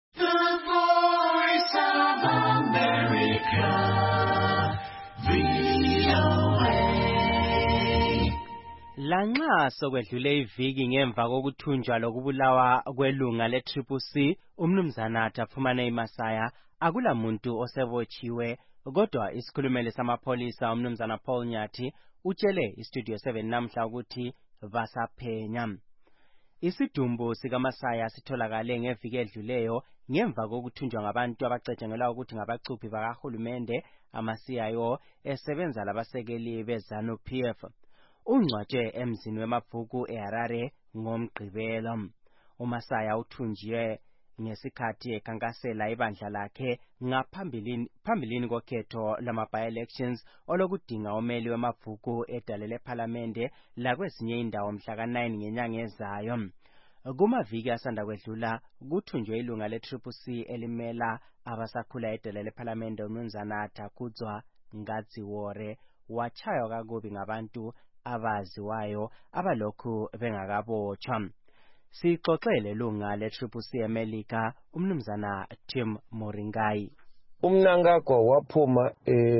Lanxa sokwedlule iviki ngemva kokuthunjwa lokubulawa kwelunga le-CCC umnumzana Daphumane Masaya akula muntu osebotshiwe, kodwa isikhulumeli samapholisa umnumzana Paul Nyathi utshele iStudio 7 namhla ukuthi basaphenya. Isidumbu sikaMasaya sitholakale ngeviki edluleyo ngemva kokuthunjwa ngabantu abacatshangelwa ukuthi ngabacuphi bakahulumende ama-CIO esebenza labasekeli beZANU-PF. Ungcwatshwe emzini wemabhuku eHarare ngoMgqibelo. uMasaya uthunjiwe ngesikhathi ekhankasela ibandla lakhe phambilini kokhetho lama-by-elections olokudinga umeli wemabhuku edale leParliamente lakwezinye indawo mhla ka-9 ngenyanga ezayo. Kumaviki asanda kwedlula kuthunjwe ilunga le-CCC elimela abasakhula edale leParliamente umnumzana Takudzwa Ngadziwore wachaywa kakubi ngabantu abaziwayo abalokhu bengakabotshwa. Sixoxele lunga le-CCC eMelika umnumzana Tim Moringai. Umnangagwa waphuma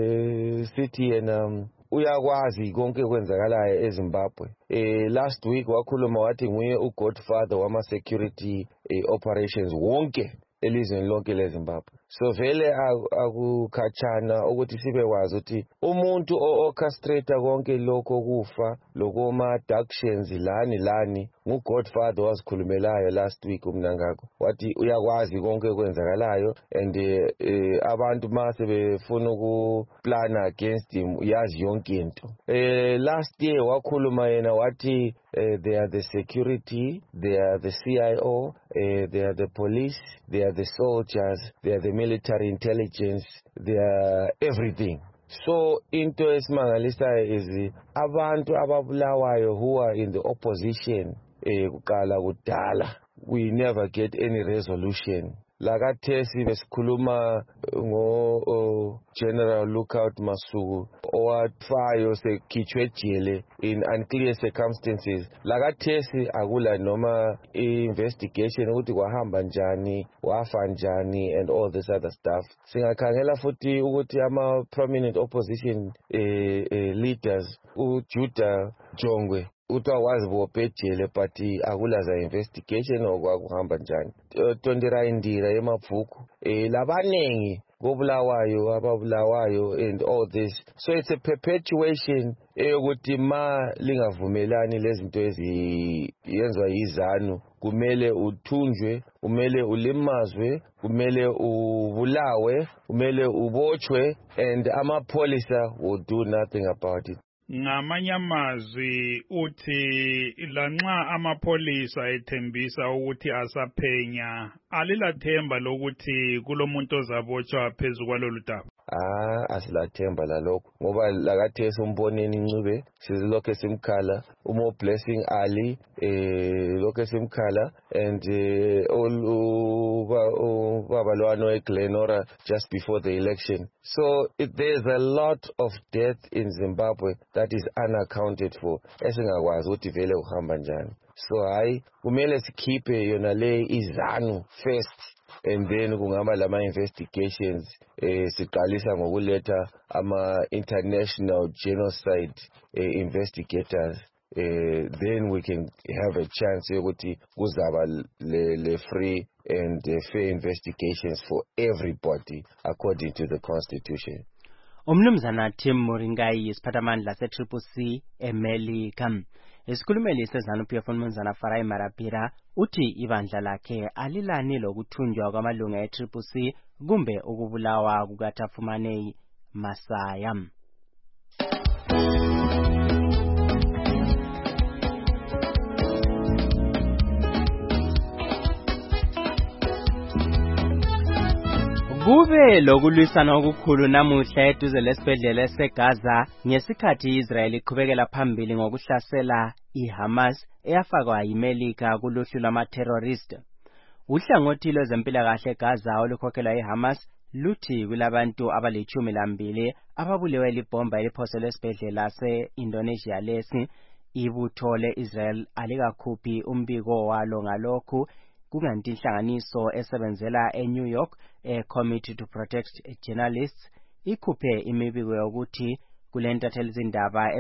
sithi yena uyakwazi konke kwenzakalayo eZimbabwe. Last week wakhuluma wathi nguye ugodfather wama-security operations wonke elizweni lonke leZimbabwe. So vele akukhatshana ukuthi sibekwazi ukuthi umuntu o-orchestrata konke lokho kufa lokoma-abductions lani ngugodfather wazikhulumelayo last week umnangagwa wathi uyakwazi konke kwenzakalayo and abantu mase befuna ukuplana against him uyazi yonke into. Last year wakhuluma yena wathi they are the security, they are the CIO, they are the police, they are the soldiers, they are the military intelligence, they are everything. So into esimangalisayo is abantu ababulawayo who are in the opposition kukala kudala we never get any resolution. Lakathesi besikhuluma ngo General Lookout Masuku owathwayo sekhitshwe ejele in unclear circumstances. Lakathesi akula noma investigation ukuthi kwahamba njani, wafa njani and all this other stuff. Singakhangela futhi ukuthi ama prominent opposition leaders uJudah Jongwe utwa wazibophe ejele but akula za investigation okwakuhamba njani. Tondera indira emabhuku labanengi kobulawayo ababulawayo and all this. So it's a perpetuation eyokuthi ma lingavumelani lezinto eziyenzwa yiZANU kumele uthunjwe, kumele ulimazwe, kumele ubulawe, kumele ubotshwe and amapholisa will do nothing about it. Ngamanye amazwi uthi lanxa amapholisa ethembisa ukuthi asaphenya alilathemba lokuthi kulomuntu ozabotshwa phezulu kwalolu daba. Asilathemba lalokho ngoba lakathesi umboneni Ncube sizilokho simkhala uMo Blessing Ali lokho simkhala and baba lwano eGlenora just before the election. So there's a lot of death in Zimbabwe that is unaccounted for esingakwazi ukuthi vele uhamba njani. so hayi kumele sikhiphe yona le izanu first and then kungaba lama investigations siqalisa ngokuletha ama international genocide investigators then we can have a chance yokuthi kuzaba le free and fair investigations for everybody according to the constitution. Umnumzana Tim Moringai isiphathamandla se-CCC eMelika. Isikhulumeli seZANU-PF umnumzana Farai Marapira uthi ibandla lakhe alilani lokuthunjwa kwamalunga e-CCC kumbe ukubulawa kukaTafumanei Masaya. Kube lokulwisana okukhulu namuhla eduze lesibhedlela seGaza ngesikhathi iIsrael iqhubekela phambili ngokuhlasela iHamas eyafakwa yiMelika kuluhlu lwama-terrorist. Uhlangothi lwezempilakahle eGaza olukhokhelwa iHamas luthi kulabantu abali-12 ababulewe libhomba eliphoselwe esibhedlela se-Indonesia lesi. Ibutho le-Israel alikakhuphi umbiko walo ngalokhu, kunganti inhlanganiso esebenzela eNew York Committee to Protect Journalists ikhuphe imibiko yokuthi kulentatheli izindaba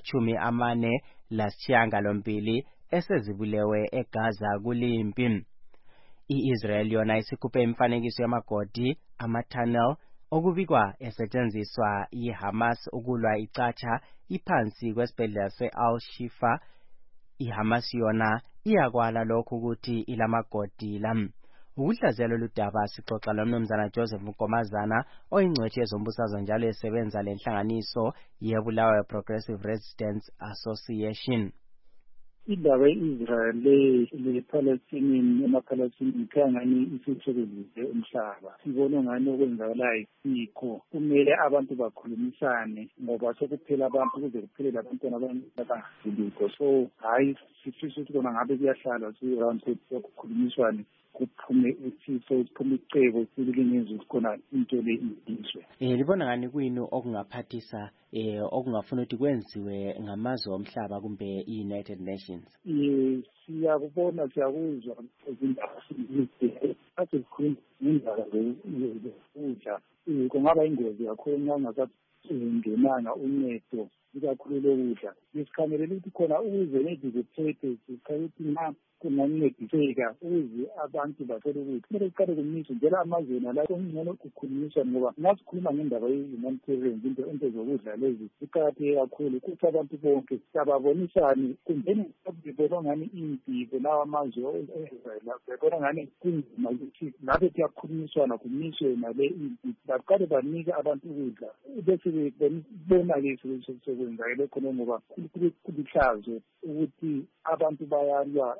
ezingama-48 esezibulewe eGaza kulimpi. I-Israel yona isikhuphe imifanekiso yamagodi ama-tunnel okubikwa esetshenziswa yiHamas ukulwa icatsha iphansi kwesibhedlela se-Al-Shifa. iHamas yona iyakwala lokhu ukuthi ilamagodi la. Ukuhlaziyalo ludaba sixoxa lomnumzana Joseph Nkomazana oyingcwethi yezombusazwe njalo esebenza lenhlanganiso yeBulawayo Progressive Resistance Association. Indaba ye-Israel le-Palestinian ema-Palestinian khangani isithokozise umhlaba. Sibona ngani okwenzakalayo yikho kumele abantu bakhulumisane ngoba sokuphela abantu kuze kuphelele abantwana abangaziliko. So hayi sifisa ukuthi kona ngabe kuyahlala si-round table kukhulumiswane kuphume isiso kuphume icebo silingenza khona into le izwe. Libona ngani kuyini okungaphathisa okungafuna ukuthi kwenziwe ngamazwe omhlaba kumbe i-United Nations? Siyakubona siyakuzwa izindaba asikhuluma indaba zokudla kungaba ingozi kakhulu ngenanga uncedo ikakhulu lokudla. Sikhangelele ukuthi khona ukuze lezi ziphethe sikhayithi na kungancediseka ukuze abantu bathole ukuthi kumele kuqale kumiswe njalo amazwe nala kungcono kukhulumiswa ngoba ngasikhuluma ngendaba ye-humanitarian into zokudla lezi iqakatheke kakhulu ukuthi abantu bonke sababonisane kungene bebona ngani impilo lawa amazwe bebona ngani kunzima ukuthi ngabe kuyakhulumiswana kumiswe nale impilo baqale banike abantu ukudla bese bebona-ke sekwenzakele khona ngoba kulihlazo ukuthi abantu bayalwa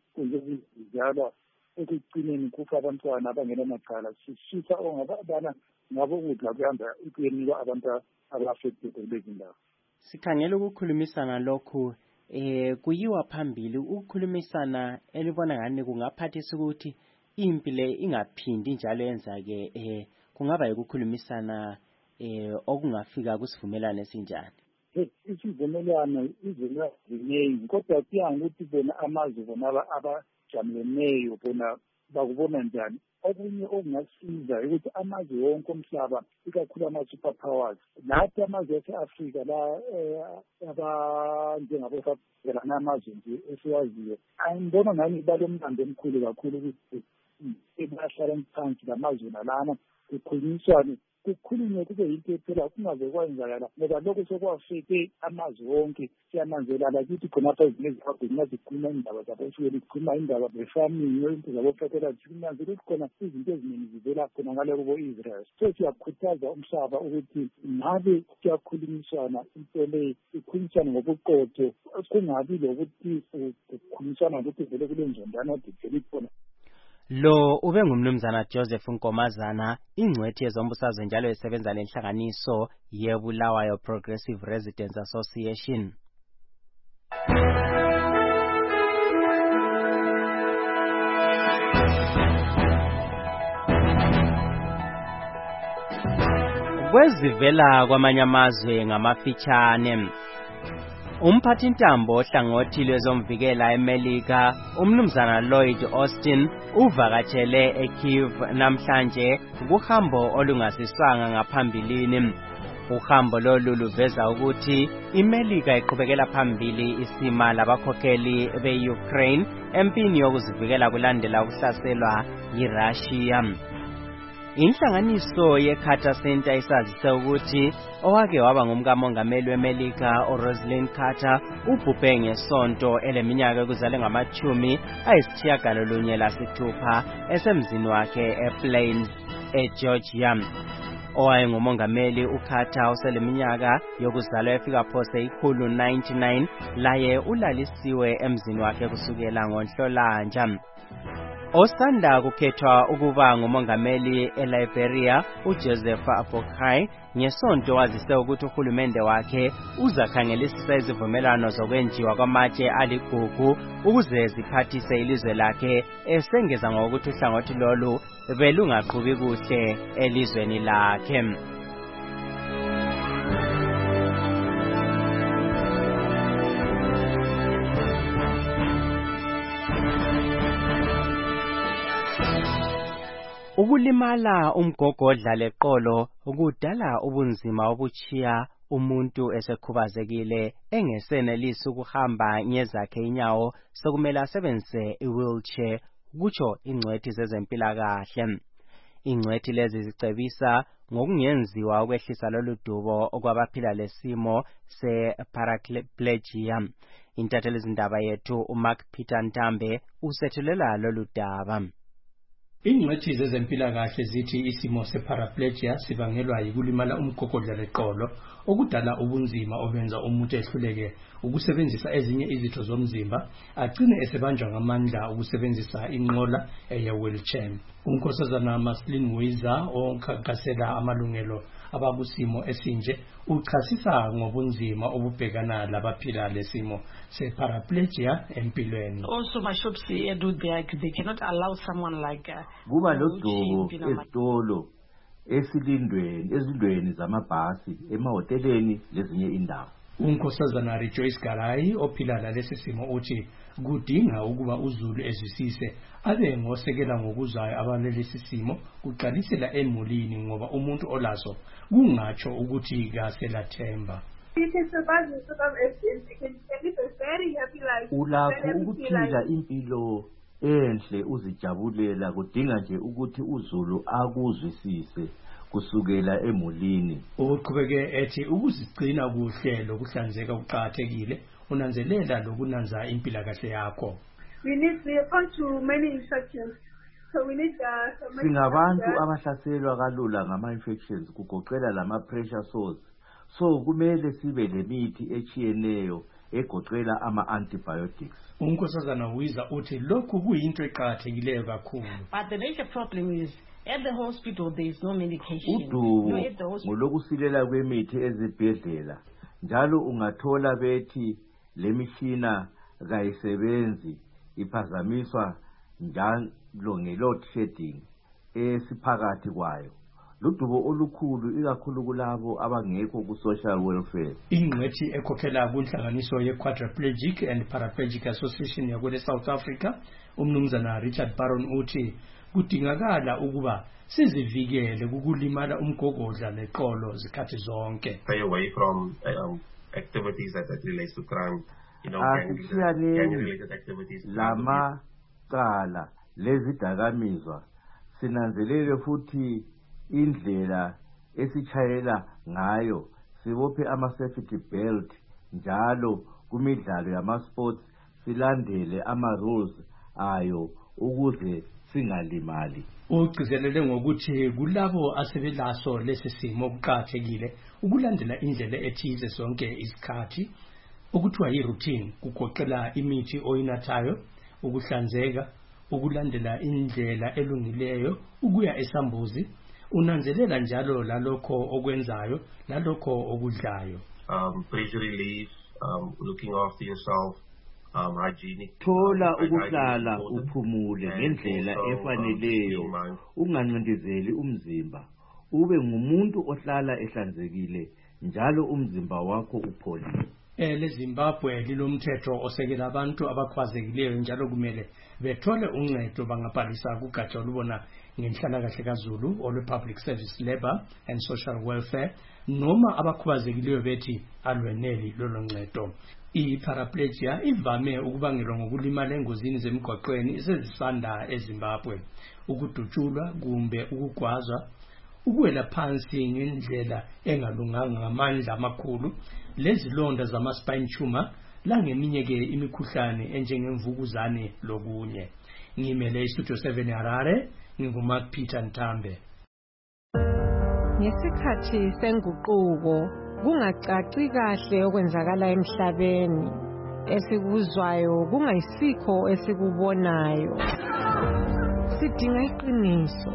njalo ekugcineni kufa abantwana abangenamacala. Sifisa ongabana ngabo ukudla kuhamba kuyenikwa abantu aba-affected kulezi ndawo. Sikhangela ukukhulumisana lokhu kuyiwa phambili. Ukukhulumisana elibona ngani kungaphathisa ukuthi impi le ingaphindi njalo yenzake kungaba ukukhulumisana okungafika kusivumelane esinjani? Isivumelwano ziningi kodwa kuya ngokuthi bona amazwe bona abajamileneyo bona bakubona njani. Okunye okungasiza ukuthi amazwe wonke omhlaba ikakhulu ama-super powers nathi amazwe ase-Afrika la abanjengabosabela n'amazwe nje esiwaziyo angibona ngani balomlando omkhulu kakhulu ukuthi bahlala phansi lamazwe nalana kukhulunyiswane kukhulunywe kube yinto ephela kungaze kwenzakala ngoba lokho sokwafike amazwe wonke siyananzela lakithi khonapha ezinezihabheni ngazikhuluma indaba zaboshweli kukhuluma indaba ze-farming into zabofetelati sikunanzela ukuthi khona izinto eziningi zivela khona ngale kubo-Israel. So siyakhuthaza umhlaba ukuthi ngabe kuyakhulunyiswana into le ikhulunyiswane ngobuqotho kungabi lokuthi kukhulunyiswana ukuthi vele kule njondana odideli khona. Lo ube ngumnumzana Joseph Nkomazana ingcwethi yezombusazwe njalo esebenza lenhlanganiso yeBulawayo Progressive Resistance Association. Kwezivela kwamanye amazwe ngamafitshane. Umphathintambo ohlangothi lwezomvikela eMelika, umnumzana Lloyd Austin, uvakatshele eKyiv namhlanje kuhambo olungasiswanga ngaphambilini. Uhambo lolu luveza ukuthi iMelika iqhubekela phambili isima labakhokheli be-Ukraine empini yokuzivikela kulandela ukuhlaselwa yiRussia. Inhlanganiso ye-Carter Center isazise ukuthi owake waba ngumkamongameli weMelika uRosalind Carter ubhubhe ngesonto eleminyaka ekuzale ngama-96 esemzini wakhe ePlains, eGeorgia. Owayengumongameli uCarter useleminyaka yokuzalwa efika phose 199 laye ulalisiwe emzini wakhe kusukela ngoNhlolanja. Osanda kukhethwa ukuba ngumongameli eLiberia uJoseph Boakai ngesonto wazise ukuthi uhulumende wakhe uzakhangelisisa izivumelwano zokwenziwa kwamatshe aligugu ukuze ziphathise ilizwe lakhe, esengeza ngokuthi uhlangothi lolu belungaqhubi kuhle elizweni lakhe. Ukulimala umgogodla leqolo kudala ubunzima obuchiya umuntu esekhubazekile engesenelisi ukuhamba ngezakhe inyawo sokumele asebenzise i-wheelchair, kutsho ingcwethi zezempilakahle. Ingcwethi lezi zicebisa ngokungenziwa ukwehlisa lolu dubo okwabaphila lesimo se-paraplegia. Intatheli zindaba yethu uMark Peter Ntambe usethulela lolu daba. Ingcwethi zezempilakahle zithi isimo separaplegia sibangelwa yikulimala umgogodla leqolo okudala ubunzima obenza umuntu ehluleke ukusebenzisa ezinye izitho zomzimba, agcine esebanjwa ngamandla ukusebenzisa inqola ye-wheelchair. Unkosazana Maslin Wiza okhankasela amalungelo abakusimo esinje uchasisa ngobunzima obubhekana labaphila lesimo separaplegia empilweni. Also my shops here do they cannot allow someone like kuba lodubo ezitolo ezindweni zamabhasi emahoteleni lezinye indawo. Unkosazana Rejoice Garai ophila lalesi simo uthi kudinga ukuba uZulu ezwisise abe ngosekela ngokuzayo abalelesi simo kuqalisela emulini ngoba umuntu olaso kungatsho ukuthi kaselathemba. Ulakho ukuphila impilo enhle uzijabulela, kudinga nje ukuthi uZulu akuzwisise kusukela emulini. Uqhubeke ethi ukuzigcina kuhle lokuhlanzeka kuqhakathekile, unanzelela lokunanza impilakahle yakho. We respond to many infections. So we need singabantu abahlaselwa kalula ngama-infections kugoqela lama-pressure sores, so kumele sibe lemithi echiyeneyo egoqela ama-antibiotics. Unkosazana Wiza uthi lokhu kuyinto eqhakathekileyo kakhulu. But the major problem is at the hospital there is no medication. Udubo ngolokusilela kwemithi ezibhedlela, njalo ungathola bethi lemishina kayisebenzi, iphazamiswa njalo nge-load shedding esiphakathi kwayo. Ludubo olukhulu ikakhulu kulabo abangekho ku-social welfare. Ingcwethi ekhokhela kunhlanganiso ye-Quadriplegic and Paraplegic Association yakwele South Africa, umnumzana Richard Baron uthi kudingakala ukuba sizivikele kukulimala umgogodla leqolo zikhathi zonke. Stay away from activities that relates to crime, gang-related activities. Lamacala lezidakamizwa, sinanzelele futhi indlela esichayela ngayo, sibophe ama-safety belt njalo kumidlalo yama-sports, silandele ama-rules ayo ukuze singalimali. Ugcizelele ngokuthi kulabo asebelaso lesi simo okuqhakathekile ukulandela indlela ethize zonke isikhathi, okuthiwa yi-routine, kugoqela imithi oyinathayo, ukuhlanzeka, ukulandela indlela elungileyo, ukuya esambuzi, unanzelela njalo lalokho okwenzayo, lalokho okudlayo. Pressure relief, looking after yourself, hygienic. Thola ukuhlala uphumule ngendlela efaneleyo, ungancindezeli umzimba, ube ngumuntu ohlala ehlanzekile njalo umzimba wakho upholile. leZimbabwe lilomthetho osekela abantu abakhubazekileyo njalo kumele bethole uncedo bangabhalisa kugatsha olubona ngenhlalakahle kaZulu olwe-Public Service Labour and Social Welfare noma abakhubazekileyo bethi alweneli lolo ncedo. I-paraplegia ivame ukubangelwa ngokulimala engozini zemigwaqweni esezisanda eZimbabwe, ukudutshulwa kumbe ukugwazwa, ukuwela phansi ngendlela engalunganga ngamandla amakhulu, lezilonda zama-spine tumor langeminye-ke imikhuhlane enjengemvukuzane lokunye. Ngimele iStudio 7 Harare, nginguMark Peter Ntambe. Ngesikhathi senguquko kungacaci kahle okwenzakala emhlabeni, esikuzwayo kungayisikho esikubonayo. Sidinga iqiniso.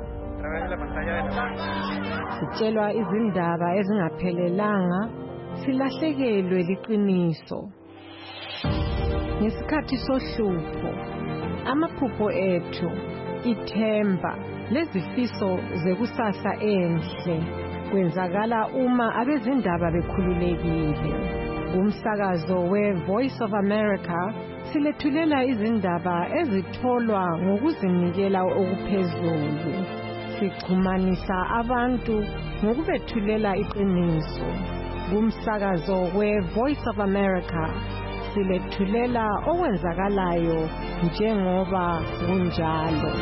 Sitshelwa izindaba ezingaphelelanga, silahlekelwe liqiniso. Ngesikhathi sohlupho, amaphupho ethu, ithemba, lezifiso zekusasa enhle kwenzakala uma abezindaba bekhululekile. Umsakazo we-Voice of America silethulela izindaba ezitholwa ngokuzinikela okuphezulu. Sixhumanisa abantu ngokubethulela iqiniso. Kumsakazo we-Voice of America silethulela okwenzakalayo njengoba kunjalo.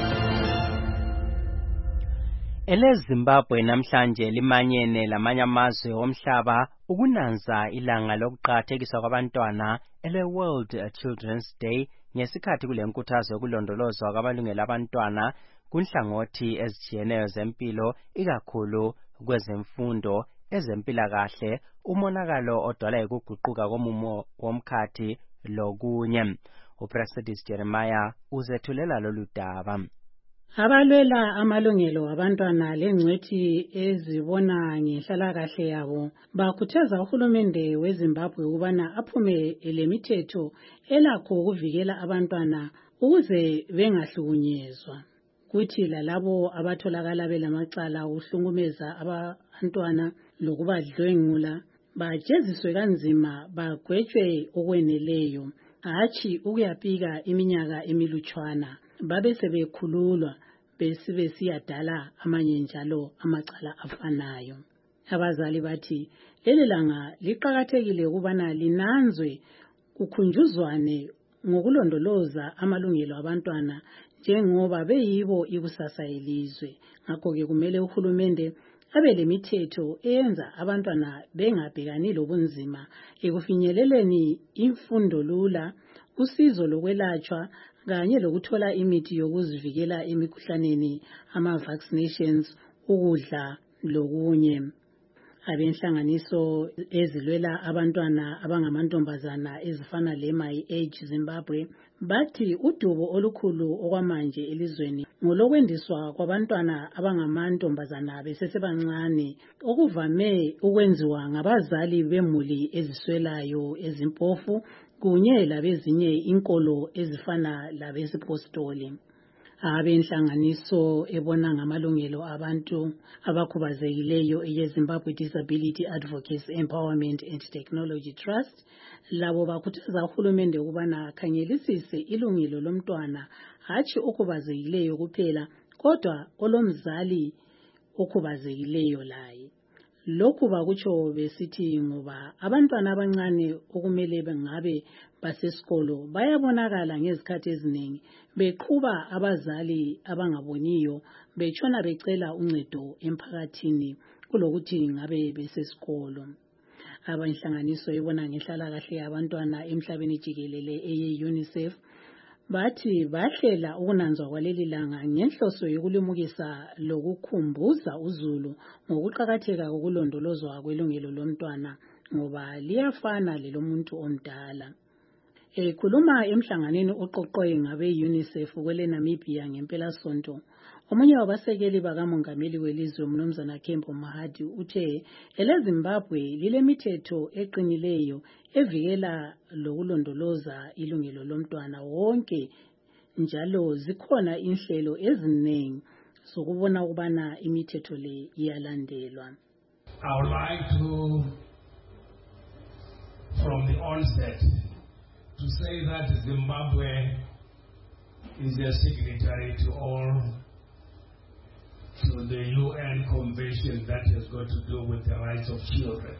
EleZimbabwe namhlanje limanyene lamanye amazwe omhlaba ukunanza ilanga lokuqakathekiswa kwabantwana ele-World Children's Day ngesikhathi kulenkuthazo yokulondolozwa kwamalungelo abantwana kunhlangothi ezitshiyeneyo zempilo, ikakhulu kwezemfundo, ezempilakahle, umonakalo odalwa yikuguquka komumo womkhathi lokunye. uPresident Jeremiah uzethulela lolu daba. Abalwela amalungelo abantwana lengcwethi ezibona ngenhlalakahle yabo bakhuthaza uhulumende weZimbabwe ukubana aphume lemithetho elakho ukuvikela abantwana ukuze bengahlukunyezwa. Kuthi lalabo abatholakala belamacala okuhlungumeza abantwana lokubadlwengula bajeziswe kanzima, bagwetshwe okweneleyo, hatshi ukuyapika iminyaka emilutshwana. Babe sebekhululwa besibe siyadala amanye njalo amacala afanayo. Abazali bathi leli langa liqakathekile ukubana linanzwe kukhunjuzwane ngokulondoloza amalungelo abantwana njengoba beyibo ikusasa elizwe. Ngakho-ke kumele uhulumende abe lemithetho eyenza abantwana bengabhekani lobunzima ekufinyeleleni imfundo lula, usizo lokwelatshwa kanye lokuthola imithi yokuzivikela emikhuhlaneni, ama-vaccinations, ukudla lokunye. Abenhlanganiso ezilwela abantwana abangamantombazana ezifana le-My Age Zimbabwe bathi udubo olukhulu okwamanje elizweni ngolokwendiswa kwabantwana abangamantombazana besesebancane, okuvame ukwenziwa ngabazali bemuli eziswelayo, ezimpofu kunye labezinye inkolo ezifana labesipostoli. Abenhlanganiso ebona ngamalungelo abantu abakhubazekileyo ye-Zimbabwe Disability Advocacy Empowerment and Technology Trust labo bakhuthaza uhulumende ukubana akhangelisise ilungelo lomntwana, hatshi okhubazekileyo kuphela kodwa olomzali okhubazekileyo laye. Lokhu bakutsho besithi ngoba abantwana abancane okumele bengabe basesikolo bayabonakala ngezikhathi eziningi beqhuba abazali abangaboniyo, betshona becela uncedo emphakathini kulokuthi ngabe besesikolo. Abanhlanganiso ebona ngenhlalakahle yabantwana emhlabeni jikelele eye-UNICEF bathi bahlela ukunanzwa kwaleli langa ngenhloso yokulimukisa lokukhumbuza uzulu ngokuqakatheka kokulondolozwa kwelungelo lomntwana ngoba liyafana lelomuntu omdala. Ekhuluma emhlanganweni oqoqwe ngabe-UNICEF kwele Namibia ngempelasonto, omunye wabasekeli bakamongameli welizwe Mnumzana Kempo Mahadi uthe eleZimbabwe lilemithetho eqinileyo evikela lokulondoloza ilungelo lomntwana wonke, njalo zikhona inhlelo eziningi zokubona ukubana imithetho le iyalandelwa. I would like to from the onset to say that Zimbabwe is a signatory to the UN Convention that has got to do with the rights of children.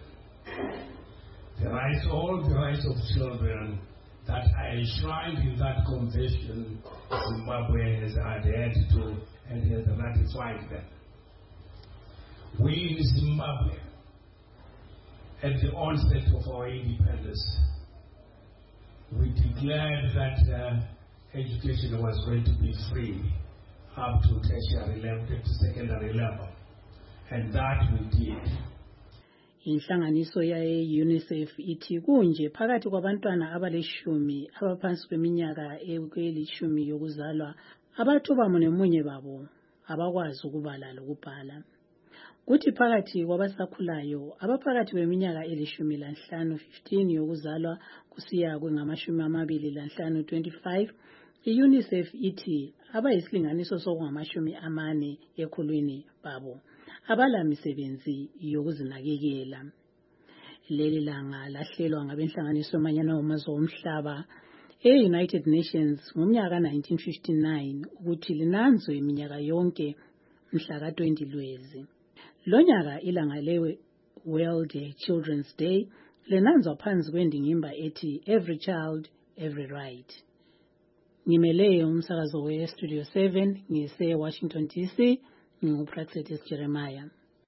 All the rights of children that are enshrined in that convention, Zimbabwe has adhered to and has ratified them. We in Zimbabwe, at the onset of our independence, we declared that education was going to be free up to tertiary level, to secondary level, and that we did. Inhlanganiso ye-UNICEF ithi kunje phakathi kwabantwana abalishumi abaphansi kweminyaka elishumi yokuzalwa abathuba nemunye babo abakwazi ukubala lokubhala. Kuthi phakathi kwabasakhulayo abaphakathi kweminyaka elishumi lanhlanu 15 yokuzalwa kusiya kwengamashumi amabili lanhlanu 25, i-UNICEF ithi abayisilinganiso sokungamashumi amane ekhulwini babo abala misebenzi yokuzinakekela. Leli langa lahlelwa ngabenhlanganiso yamanyano amazwe omhlaba e-United Nations ngomnyaka 1959 ukuthi linanzwe iminyaka yonke mhla ka-20 Lwezi. Lo nyaka ilanga le World Children's Day linanzwa phansi kwendingimba ethi Every Child, Every Right. Ngimele umsakazo we-Studio 7 ngise Washington DC. Praxetis Jeremiah.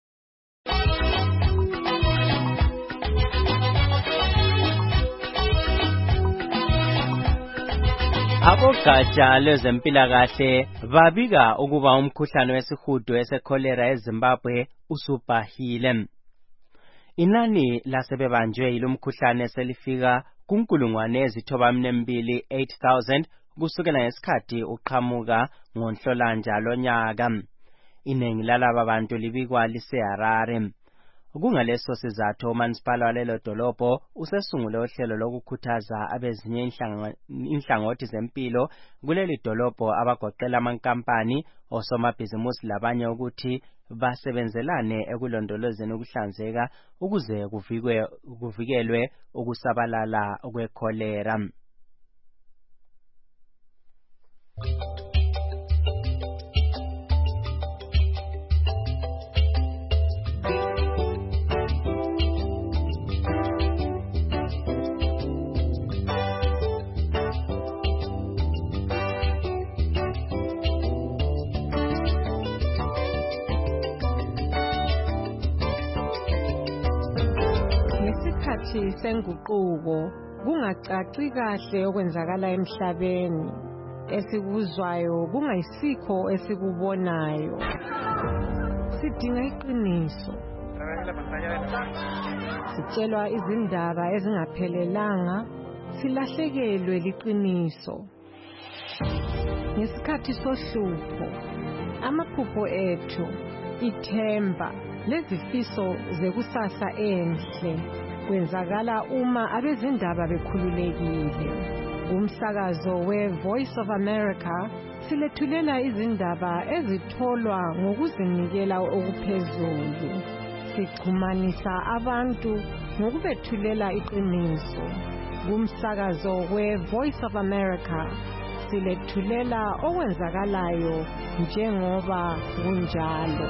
Abogatsha lwezempilakahle babika ukuba umkhuhlane wesihudo esekholera eZimbabwe usubhahile. Inani lasebebanjwe yilomkhuhlane selifika ku9,2 8,000 kusukela ngesikhathi uqhamuka ngoNhlolanja lonyaka. Iningi lalaba bantu libikwa liseHarare. Kungaleso sizathu uMansipala walelo dolobho usesungule uhlelo lokukhuthaza abezinye inhlangothi zempilo kuleli dolobho abagoqela amankampani, osomabhizimusi labanye ukuthi basebenzelane ekulondolozeni ukuhlanzeka ukuze kuvikelwe ukusabalala kwekholera. Ngesikhathi senguquko kungacaci kahle okwenzakala emhlabeni, esikuzwayo kungayisikho esikubonayo. Sidinga iqiniso. Sitshelwa izindaba ezingaphelelanga, silahlekelwe liqiniso. Ngesikhathi sohlupho, amaphupho ethu, ithemba lezifiso zekusasa enhle kwenzakala uma abezindaba bekhululekile. Umsakazo we-Voice of America silethulela izindaba ezitholwa ngokuzinikela okuphezulu. Sichumanisa abantu ngokubethulela iqiniso. Umsakazo we-Voice of America silethulela okwenzakalayo njengoba kunjalo.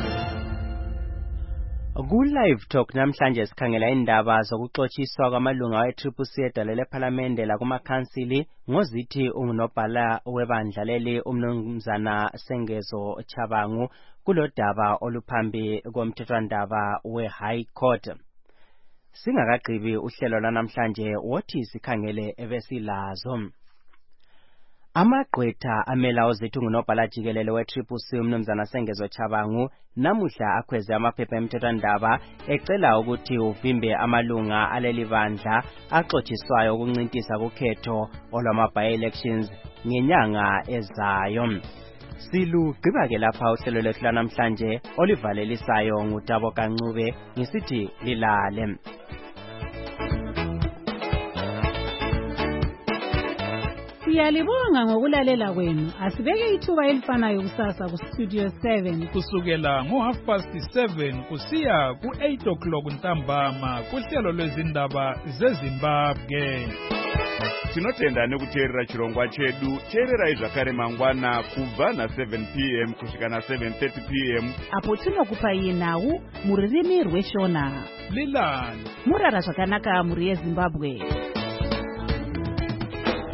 Ku-Live Talk namhlanje sikhangela indaba zokuxotshiswa kwamalunga we-CCC edalele ePhalamende lakumakhansili ngozithi ungunobhala webandla leli umnumzana Sengezo Chabangu kulodaba oluphambi komthethwandaba we-High Court. Singakagqibi uhlelo lwanamhlanje wothi sikhangele ebesilazo. Amagqwetha amela uzithi ungunobhala jikelele we-CCC umnumzana Sengezo Chabangu namuhla akhweze amaphepha emthethwandaba ecela ukuthi uvimbe amalunga aleli bandla axotshiswayo ukuncintisa kukhetho olwama-by-elections ngenyanga ezayo. Silugqiba ke lapha uhlelo lwethu lwanamhlanje olivalelisayo nguTabo Kancube ngisithi lilale. Siyalibonga ngokulalela kwenu. Asibeke ithuba elifanayo kusasa kustudio 7 kusukela ngo7:30 kusiya ku8 ntambama kuhlelo lwezindaba zeZimbabwe. Tinotenda nekuteerera chirongwa chedu. Teererai zvakare mangwana kubva na7 p.m. kusvika na7:30 p.m. apo tinokupai nhau mururimi rweshona. Lilani murara zvakanaka muri yeZimbabwe.